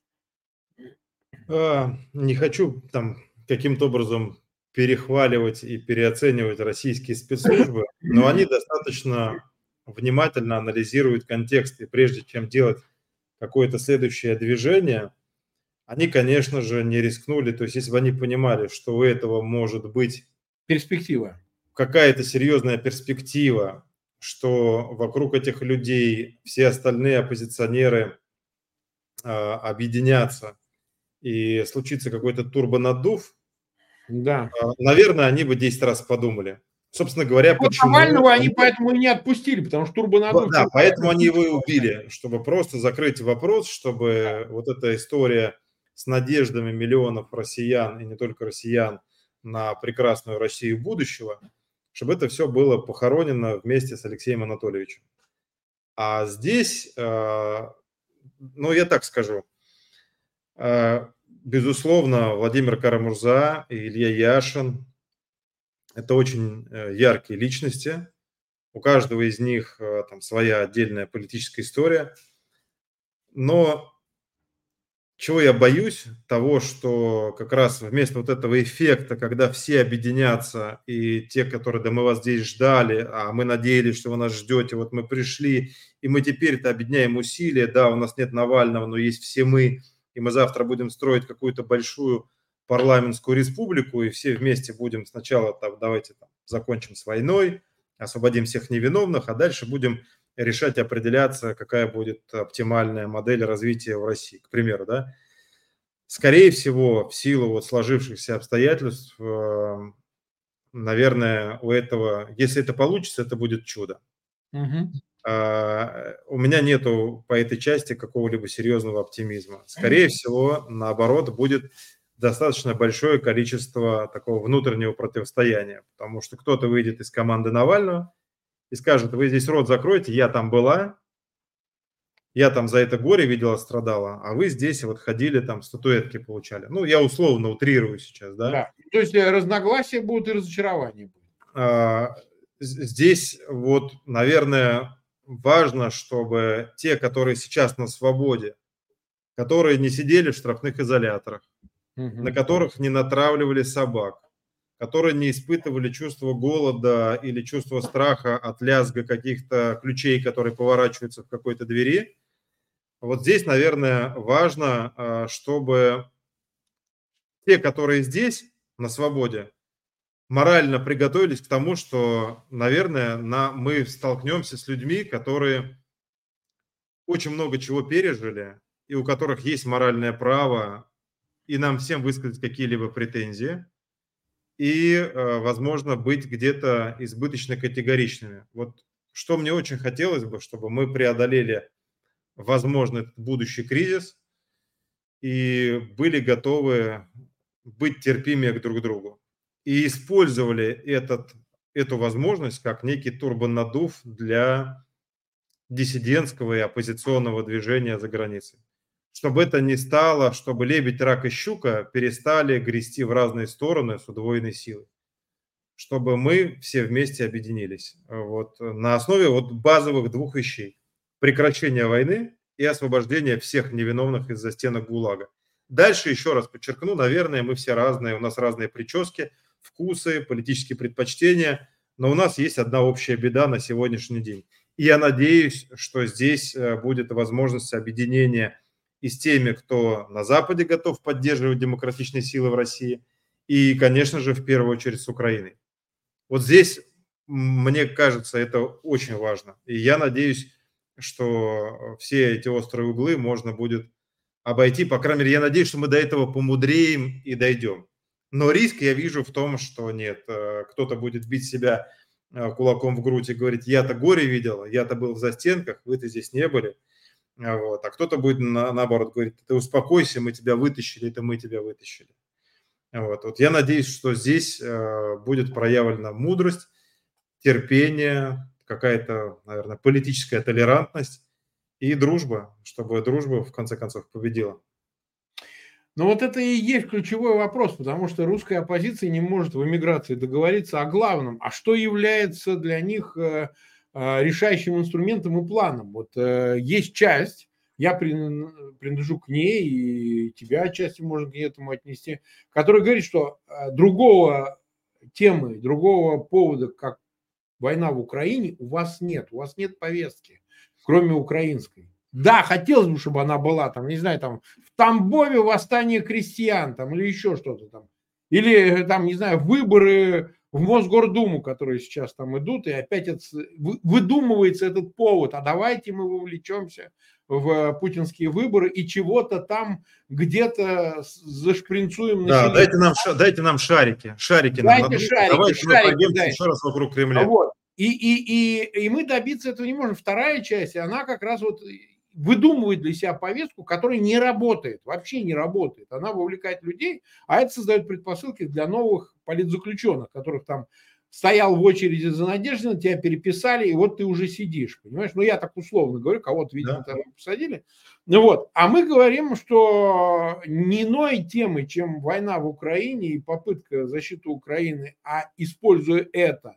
А, Не хочу там каким-то образом перехваливать и переоценивать российские спецслужбы, но они достаточно внимательно анализируют контекст, и прежде чем делать какое-то следующее движение, они, конечно же, не рискнули. То есть, если бы они понимали, что у этого может быть Перспектива. какая-то серьезная перспектива, что вокруг этих людей все остальные оппозиционеры а, объединятся и случится какой-то турбонаддув, Да. а, наверное, они бы десять раз подумали. Собственно говоря, Вот почему... Навального они поэтому и не отпустили, потому что турбонадув... Да, поэтому они его и убили, чтобы просто закрыть вопрос, чтобы вот эта история с надеждами миллионов россиян, и не только россиян, на прекрасную Россию будущего, чтобы это все было похоронено вместе с Алексеем Анатольевичем. А здесь, э, ну, я так скажу, э, безусловно, Владимир Кара-Мурза и Илья Яшин – это очень э, яркие личности. У каждого из них э, там своя отдельная политическая история. Но чего я боюсь? Того, что как раз вместо вот этого эффекта, когда все объединятся, и те, которые, да мы вас здесь ждали, а мы надеялись, что вы нас ждете, вот мы пришли, и мы теперь-то объединяем усилия, да, у нас нет Навального, но есть все мы, и мы завтра будем строить какую-то большую парламентскую республику, и все вместе будем сначала, там, давайте там, закончим с войной, освободим всех невиновных, а дальше будем решать, определяться, какая будет оптимальная модель развития в России, к примеру, да. Скорее всего, в силу вот сложившихся обстоятельств, наверное, у этого, если это получится, это будет чудо. Угу. У меня нету по этой части какого-либо серьезного оптимизма. Скорее всего, наоборот, будет достаточно большое количество такого внутреннего противостояния, потому что кто-то выйдет из команды Навального и скажет, вы здесь рот закройте, я там была, я там за это горе видела, страдала, а вы здесь вот ходили, там статуэтки получали. Ну, я условно утрирую сейчас, да. Да. То есть разногласия будут и разочарования будут. А, здесь вот, наверное, важно, чтобы те, которые сейчас на свободе, которые не сидели в штрафных изоляторах, угу. на которых не натравливали собак, которые не испытывали чувство голода или чувство страха от лязга каких-то ключей, которые поворачиваются в какой-то двери. Вот здесь, наверное, важно, чтобы те, которые здесь на свободе, морально приготовились к тому, что, наверное, на, мы столкнемся с людьми, которые очень много чего пережили, и у которых есть моральное право, и нам всем высказать какие-либо претензии, и, возможно, быть где-то избыточно категоричными. Вот что мне очень хотелось бы, чтобы мы преодолели, возможно, этот будущий кризис и были готовы быть терпимее друг к другу. И использовали этот, эту возможность как некий турбонаддув для диссидентского и оппозиционного движения за границей. Чтобы это не стало, чтобы лебедь, рак и щука перестали грести в разные стороны с удвоенной силой. Чтобы мы все вместе объединились. Вот, на основе вот базовых двух вещей. Прекращение войны и освобождение всех невиновных из-за стенок ГУЛАГа. Дальше, еще раз подчеркну, наверное, мы все разные, у нас разные прически, вкусы, политические предпочтения, но у нас есть одна общая беда на сегодняшний день. И я надеюсь, что здесь будет возможность объединения и с теми, кто на Западе готов поддерживать демократичные силы в России, и, конечно же, в первую очередь с Украиной. Вот здесь, мне кажется, это очень важно. И я надеюсь, что все эти острые углы можно будет обойти. По крайней мере, я надеюсь, что мы до этого помудреем и дойдем. Но риск я вижу в том, что нет, э, кто-то будет бить себя э, кулаком в грудь и говорить: я-то горе видел, я-то был в застенках, вы-то здесь не были. А Вот. А кто-то будет на- наоборот говорить: ты успокойся, мы тебя вытащили, это мы тебя вытащили. Вот. Вот я надеюсь, что здесь э, будет проявлена мудрость, терпение, какая-то, наверное, политическая толерантность и дружба, чтобы дружба в конце концов победила. Но вот это и есть ключевой вопрос, потому что русская оппозиция не может в эмиграции договориться о главном, а что является для них э, э, решающим инструментом и планом. Вот э, есть часть, я прин- принадлежу к ней, и тебя отчасти можно к этому отнести, которая говорит, что э, другого темы, другого повода, как война в Украине, у вас нет, у вас нет повестки, кроме украинской. Да, хотелось бы, чтобы она была, там, не знаю, там, в Тамбове восстание крестьян, там, или еще что-то там. Или, там, не знаю, выборы в Мосгордуму, которые сейчас там идут, и опять это, выдумывается этот повод, а давайте мы вовлечемся в путинские выборы и чего-то там где-то зашпринцуем Да, население. дайте нам, ша- дайте нам шарики, шарики нам Дайте надо. шарики, Давайте мы шарики, пройдемся дайте. еще раз вокруг Кремля. Вот. И, и, и, и мы добиться этого не можем. Вторая часть, она как раз вот выдумывает для себя повестку, которая не работает, вообще не работает. Она вовлекает людей, а это создает предпосылки для новых политзаключенных, которых там стоял в очереди за Надеждина, тебя переписали, и вот ты уже сидишь, понимаешь? Ну, я так условно говорю, кого-то, видимо, Да. там посадили. Ну вот, а мы говорим, что не иной темы, чем война в Украине и попытка защиты Украины, а используя это,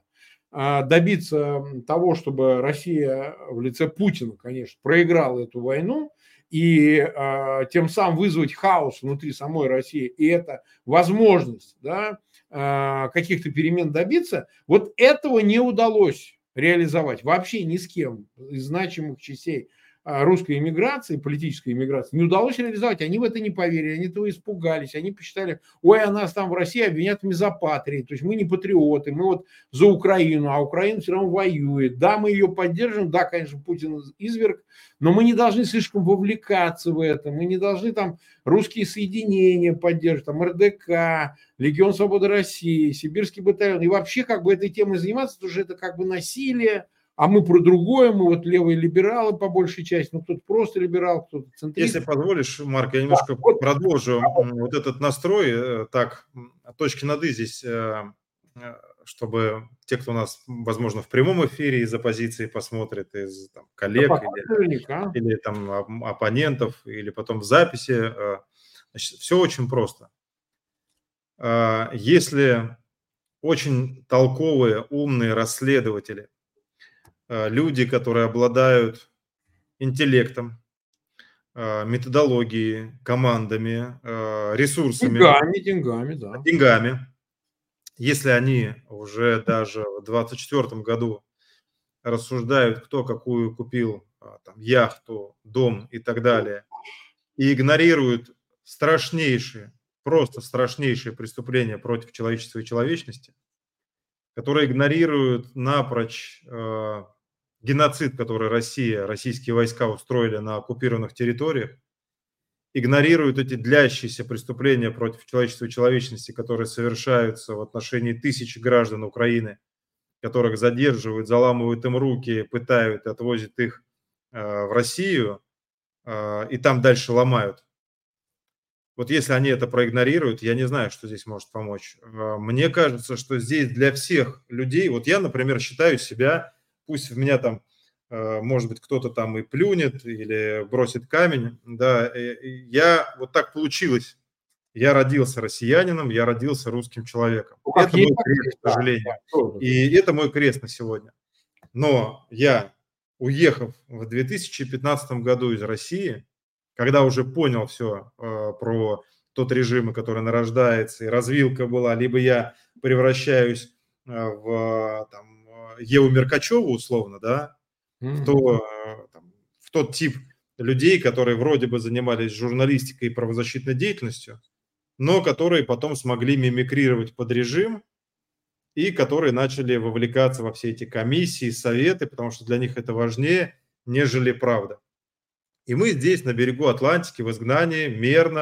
добиться того, чтобы Россия в лице Путина, конечно, проиграла эту войну и э, тем самым вызвать хаос внутри самой России, и это возможность, да, э, каких-то перемен добиться, вот этого не удалось реализовать вообще ни с кем из значимых частей русской иммиграции, политической иммиграции, не удалось реализовать. Они в это не поверили, они этого испугались, они посчитали: ой, а нас там в России обвинят в мезопатрии, то есть мы не патриоты, мы вот за Украину, а Украина все равно воюет. Да, мы ее поддержим, да, конечно, Путин изверг, но мы не должны слишком вовлекаться в это, мы не должны там русские соединения поддерживать, там эр дэ ка, Легион Свободы России, Сибирский батальон, и вообще как бы этой темой заниматься, потому что это как бы насилие, а мы про другое, мы вот левые либералы по большей части, ну кто-то просто либерал, кто-то центрист. Если позволишь, Марк, я немножко да, вот, продолжу да, вот. вот этот настрой, так, точки над «и» здесь, чтобы те, кто у нас, возможно, в прямом эфире из оппозиции посмотрит, из там, коллег да, или, или там оппонентов, или потом в записи, значит, все очень просто. Если очень толковые, умные расследователи, люди, которые обладают интеллектом, методологией, командами, ресурсами. Деньгами, деньгами, да. Деньгами. Если они уже даже в двадцать четвёртом году рассуждают, кто какую купил там, яхту, дом и так далее, и игнорируют страшнейшие, просто страшнейшие преступления против человечества и человечности, которые игнорируют напрочь э, геноцид, который Россия, российские войска устроили на оккупированных территориях, игнорируют эти длящиеся преступления против человечества и человечности, которые совершаются в отношении тысяч граждан Украины, которых задерживают, заламывают им руки, пытают, отвозят их э, в Россию э, и там дальше ломают. Вот если они это проигнорируют, я не знаю, что здесь может помочь. Мне кажется, что здесь для всех людей, вот я, например, считаю себя, пусть в меня там, может быть, кто-то там и плюнет или бросит камень, да, я, вот так получилось. Я родился россиянином, я родился русским человеком. Ну, это мой крест, к сожалению. И это мой крест на сегодня. Но я, уехав в две тысячи пятнадцатом году из России, когда уже понял все э, про тот режим, который нарождается, и развилка была, либо я превращаюсь э, в там, Еву Меркачеву, условно, да, mm-hmm. в, то, э, там, в тот тип людей, которые вроде бы занимались журналистикой и правозащитной деятельностью, но которые потом смогли мимикрировать под режим и которые начали вовлекаться во все эти комиссии, советы, потому что для них это важнее, нежели правда. И мы здесь, на берегу Атлантики, в изгнании, мирно,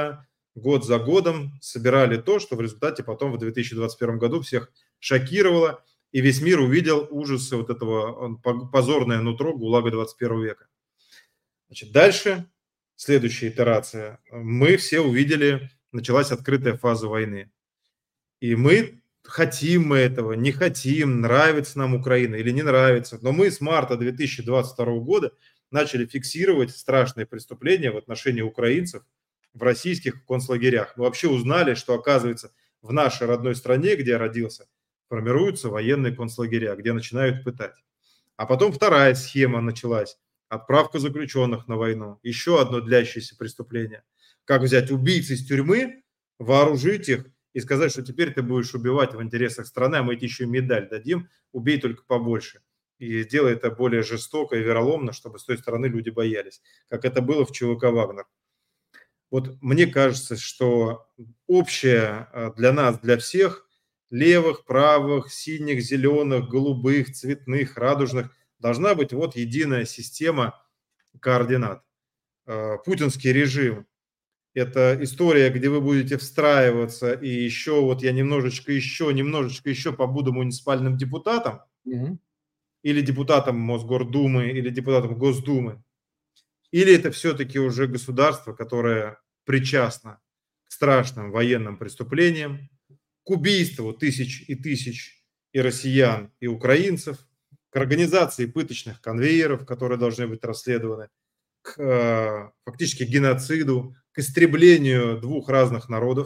год за годом собирали то, что в результате потом в две тысячи двадцать первом году всех шокировало, и весь мир увидел ужасы вот этого позорное нутро ГУЛАГа двадцать первого века. Значит, дальше, следующая итерация. Мы все увидели, началась открытая фаза войны. И мы хотим мы этого, не хотим, нравится нам Украина или не нравится, но мы с марта две тысячи двадцать второго года начали фиксировать страшные преступления в отношении украинцев в российских концлагерях. Мы вообще узнали, что, оказывается, в нашей родной стране, где я родился, формируются военные концлагеря, где начинают пытать. А потом вторая схема началась. Отправка заключенных на войну. Еще одно длящееся преступление. Как взять убийц из тюрьмы, вооружить их и сказать, что теперь ты будешь убивать в интересах страны, а мы тебе еще и медаль дадим, убей только побольше. И сделай это более жестоко и вероломно, чтобы с той стороны люди боялись. Как это было в ЧВК «Вагнер». Вот мне кажется, что общее для нас, для всех, левых, правых, синих, зеленых, голубых, цветных, радужных, должна быть вот единая система координат. Путинский режим – это история, где вы будете встраиваться, и еще вот я немножечко еще, немножечко еще побуду муниципальным депутатом, угу. или депутатом Мосгордумы, или депутатом Госдумы. Или это все-таки уже государство, которое причастно к страшным военным преступлениям, к убийству тысяч и тысяч и россиян, и украинцев, к организации пыточных конвейеров, которые должны быть расследованы, к э, фактически геноциду, к истреблению двух разных народов.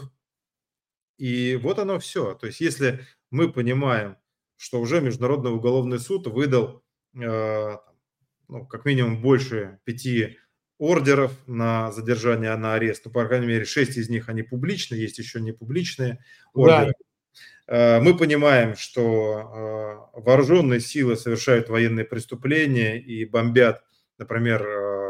И вот оно все. То есть если мы понимаем, что уже Международный уголовный суд выдал э, ну, как минимум больше пяти ордеров на задержание, на арест, ну, по крайней мере, шесть из них, они публичные, есть еще не публичные ордеры. Да. Мы понимаем, что вооруженные силы совершают военные преступления и бомбят, например,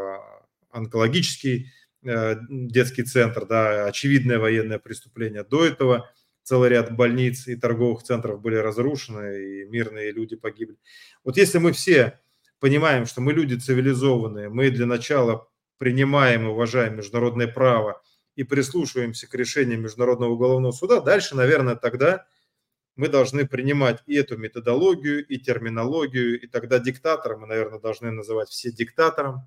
онкологический детский центр, да, очевидное военное преступление. До этого целый ряд больниц и торговых центров были разрушены, и мирные люди погибли. Вот если мы все понимаем, что мы люди цивилизованные, мы для начала принимаем и уважаем международное право и прислушиваемся к решениям Международного уголовного суда, дальше, наверное, тогда мы должны принимать и эту методологию, и терминологию, и тогда диктатора мы, наверное, должны называть все диктатором.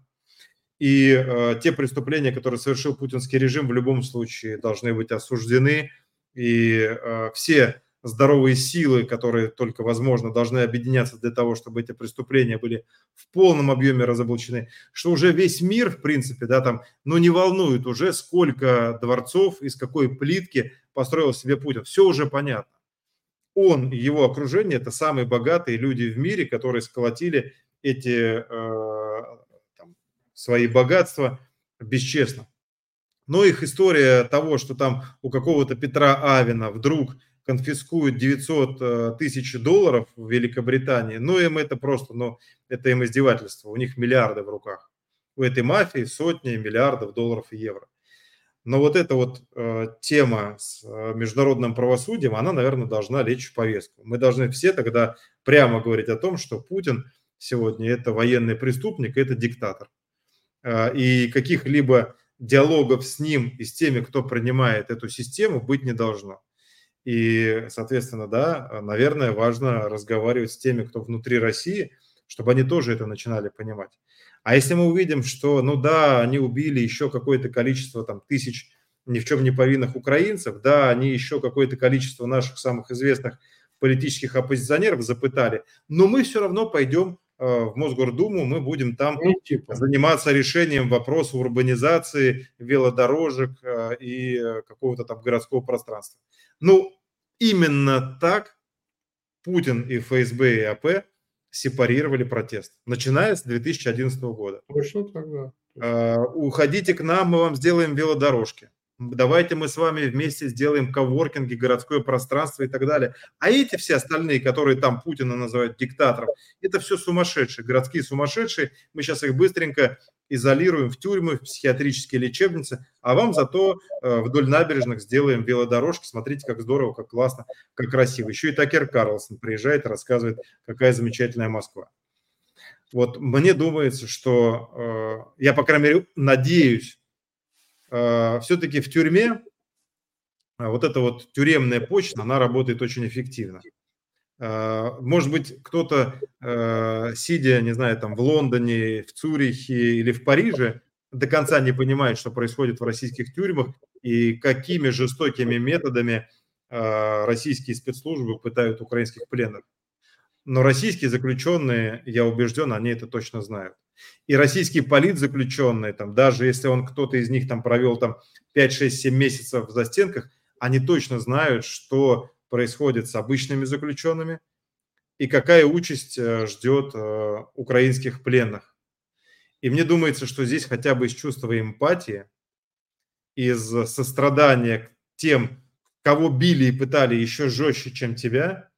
И э, те преступления, которые совершил путинский режим, в любом случае должны быть осуждены, и э, все здоровые силы, которые только возможно, должны объединяться для того, чтобы эти преступления были в полном объеме разоблачены, что уже весь мир, в принципе, да, там, ну, не волнует уже, сколько дворцов, из какой плитки построил себе Путин. Все уже понятно. Он и его окружение – это самые богатые люди в мире, которые сколотили эти э, там, свои богатства бесчестно. Но их история того, что там у какого-то Петра Авина вдруг конфискуют девятьсот тысяч долларов в Великобритании, ну им это просто, ну это им издевательство, у них миллиарды в руках. У этой мафии сотни миллиардов долларов и евро. Но вот эта вот э, тема с э, международным правосудием, она, наверное, должна лечь в повестку. Мы должны все тогда прямо говорить о том, что Путин сегодня это военный преступник, это диктатор. Э, и каких-либо диалогов с ним и с теми, кто принимает эту систему, быть не должно. И, соответственно, да, наверное, важно разговаривать с теми, кто внутри России, чтобы они тоже это начинали понимать. А если мы увидим, что, ну да, они убили еще какое-то количество там тысяч ни в чем не повинных украинцев, да, они еще какое-то количество наших самых известных политических оппозиционеров запытали, но мы все равно пойдем э, в Мосгордуму, мы будем там ну, типа. заниматься решением вопроса урбанизации, велодорожек э, и какого-то там городского пространства. Ну, именно так Путин и ФСБ и АП сепарировали протест, начиная с две тысячи одиннадцатого года. Точно так, да. Uh, уходите к нам, мы вам сделаем велодорожки. Давайте мы с вами вместе сделаем коворкинги, городское пространство и так далее. А эти все остальные, которые там Путина называют диктатором, это все сумасшедшие, городские сумасшедшие. Мы сейчас их быстренько изолируем в тюрьмы, в психиатрические лечебницы, а вам зато uh, вдоль набережных сделаем велодорожки. Смотрите, как здорово, как классно, как красиво. Еще и Такер Карлсон приезжает и рассказывает, какая замечательная Москва. Вот мне думается, что э, я, по крайней мере, надеюсь, э, все-таки в тюрьме вот эта вот тюремная почта, она работает очень эффективно. Может быть, кто-то, сидя, не знаю, там в Лондоне, в Цюрихе или в Париже, до конца не понимает, что происходит в российских тюрьмах и какими жестокими методами российские спецслужбы пытают украинских пленных. Но российские заключенные, я убежден, они это точно знают. И российские политзаключенные, там, даже если он, кто-то из них там провел там пять, шесть, семь месяцев в застенках, они точно знают, что происходит с обычными заключенными и какая участь ждет украинских пленных. И мне думается, что здесь хотя бы из чувства эмпатии, из сострадания к тем, кого били и пытали еще жестче, чем тебя,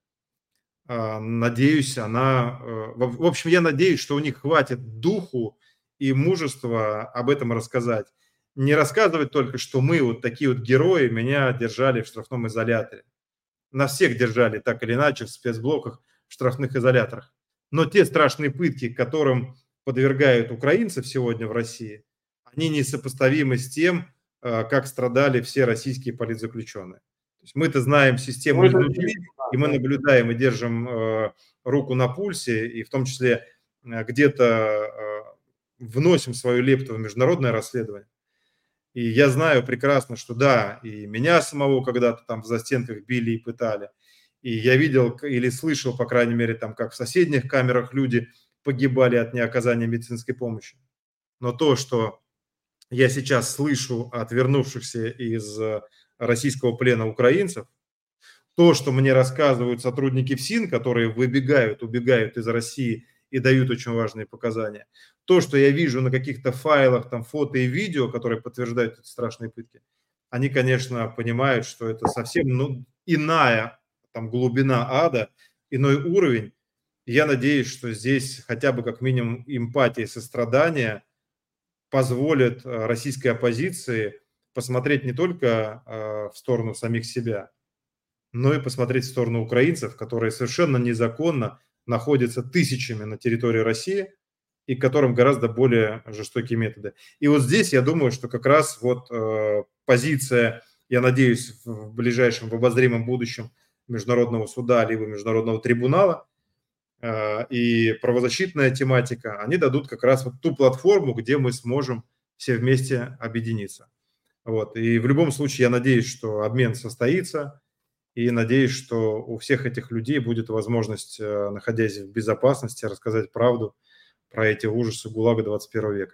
надеюсь, она... В общем, я надеюсь, что у них хватит духу и мужества об этом рассказать. Не рассказывать только, что мы вот такие вот герои, меня держали в штрафном изоляторе. Нас всех держали так или иначе в спецблоках, в штрафных изоляторах. Но те страшные пытки, которым подвергают украинцев сегодня в России, они несопоставимы с тем, как страдали все российские политзаключенные. То есть мы-то знаем систему изнутри, и мы наблюдаем и держим э, руку на пульсе, и в том числе э, где-то э, вносим свою лепту в международное расследование. И я знаю прекрасно, что да, и меня самого когда-то там в застенках били и пытали, и я видел или слышал, по крайней мере, там, как в соседних камерах люди погибали от неоказания медицинской помощи. Но то, что я сейчас слышу от вернувшихся из российского плена украинцев, то, что мне рассказывают сотрудники ФСИН, которые выбегают, убегают из России и дают очень важные показания, то, что я вижу на каких-то файлах, там, фото и видео, которые подтверждают эти страшные пытки, они, конечно, понимают, что это совсем ну, иная там, глубина ада, иной уровень. И я надеюсь, что здесь хотя бы как минимум эмпатия и сострадание позволит российской оппозиции посмотреть не только в сторону самих себя, но и посмотреть в сторону украинцев, которые совершенно незаконно находятся тысячами на территории России и к которым гораздо более жестокие методы. И вот здесь я думаю, что как раз вот э, позиция, я надеюсь, в ближайшем, в обозримом будущем Международного суда либо Международного трибунала э, и правозащитная тематика, они дадут как раз вот ту платформу, где мы сможем все вместе объединиться. Вот. И в любом случае я надеюсь, что обмен состоится, и надеюсь, что у всех этих людей будет возможность, находясь в безопасности, рассказать правду про эти ужасы ГУЛАГа двадцать первого века.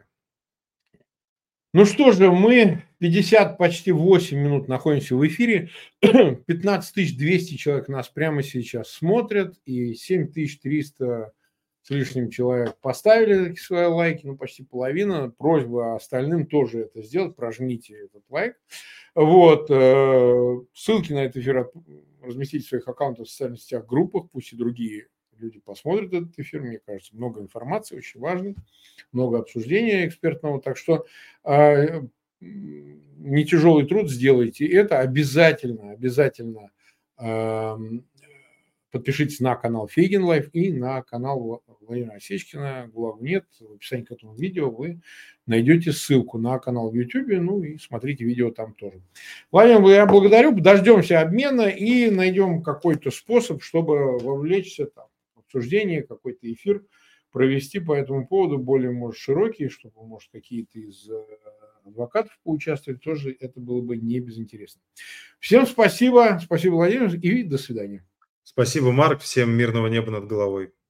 Ну что же, мы пятьдесят, почти восемь минут находимся в эфире. пятнадцать тысяч двести человек нас прямо сейчас смотрят, и семь тысяч триста с лишним человек поставили свои лайки, ну почти половина. Просьба остальным тоже это сделать, прожмите этот лайк. Вот, ссылки на этот эфир разместите в своих аккаунтах в социальных сетях, группах, пусть и другие люди посмотрят этот эфир, мне кажется, много информации, очень важно, много обсуждения экспертного, так что э, не тяжелый труд, сделайте это обязательно, обязательно э, подпишитесь на канал Фейгин Лайф и на канал Владимира Осечкина, ГУЛАГу нет, в описании к этому видео вы найдете ссылку на канал в YouTube, ну и смотрите видео там тоже. Владимир, я благодарю, дождемся обмена и найдем какой-то способ, чтобы вовлечься там обсуждение, какой-то эфир провести по этому поводу, более, может, широкий, чтобы, может, какие-то из адвокатов поучаствовать, тоже это было бы не безинтересно. Всем спасибо, спасибо, Владимир, и до свидания. Спасибо, Марк, всем мирного неба над головой.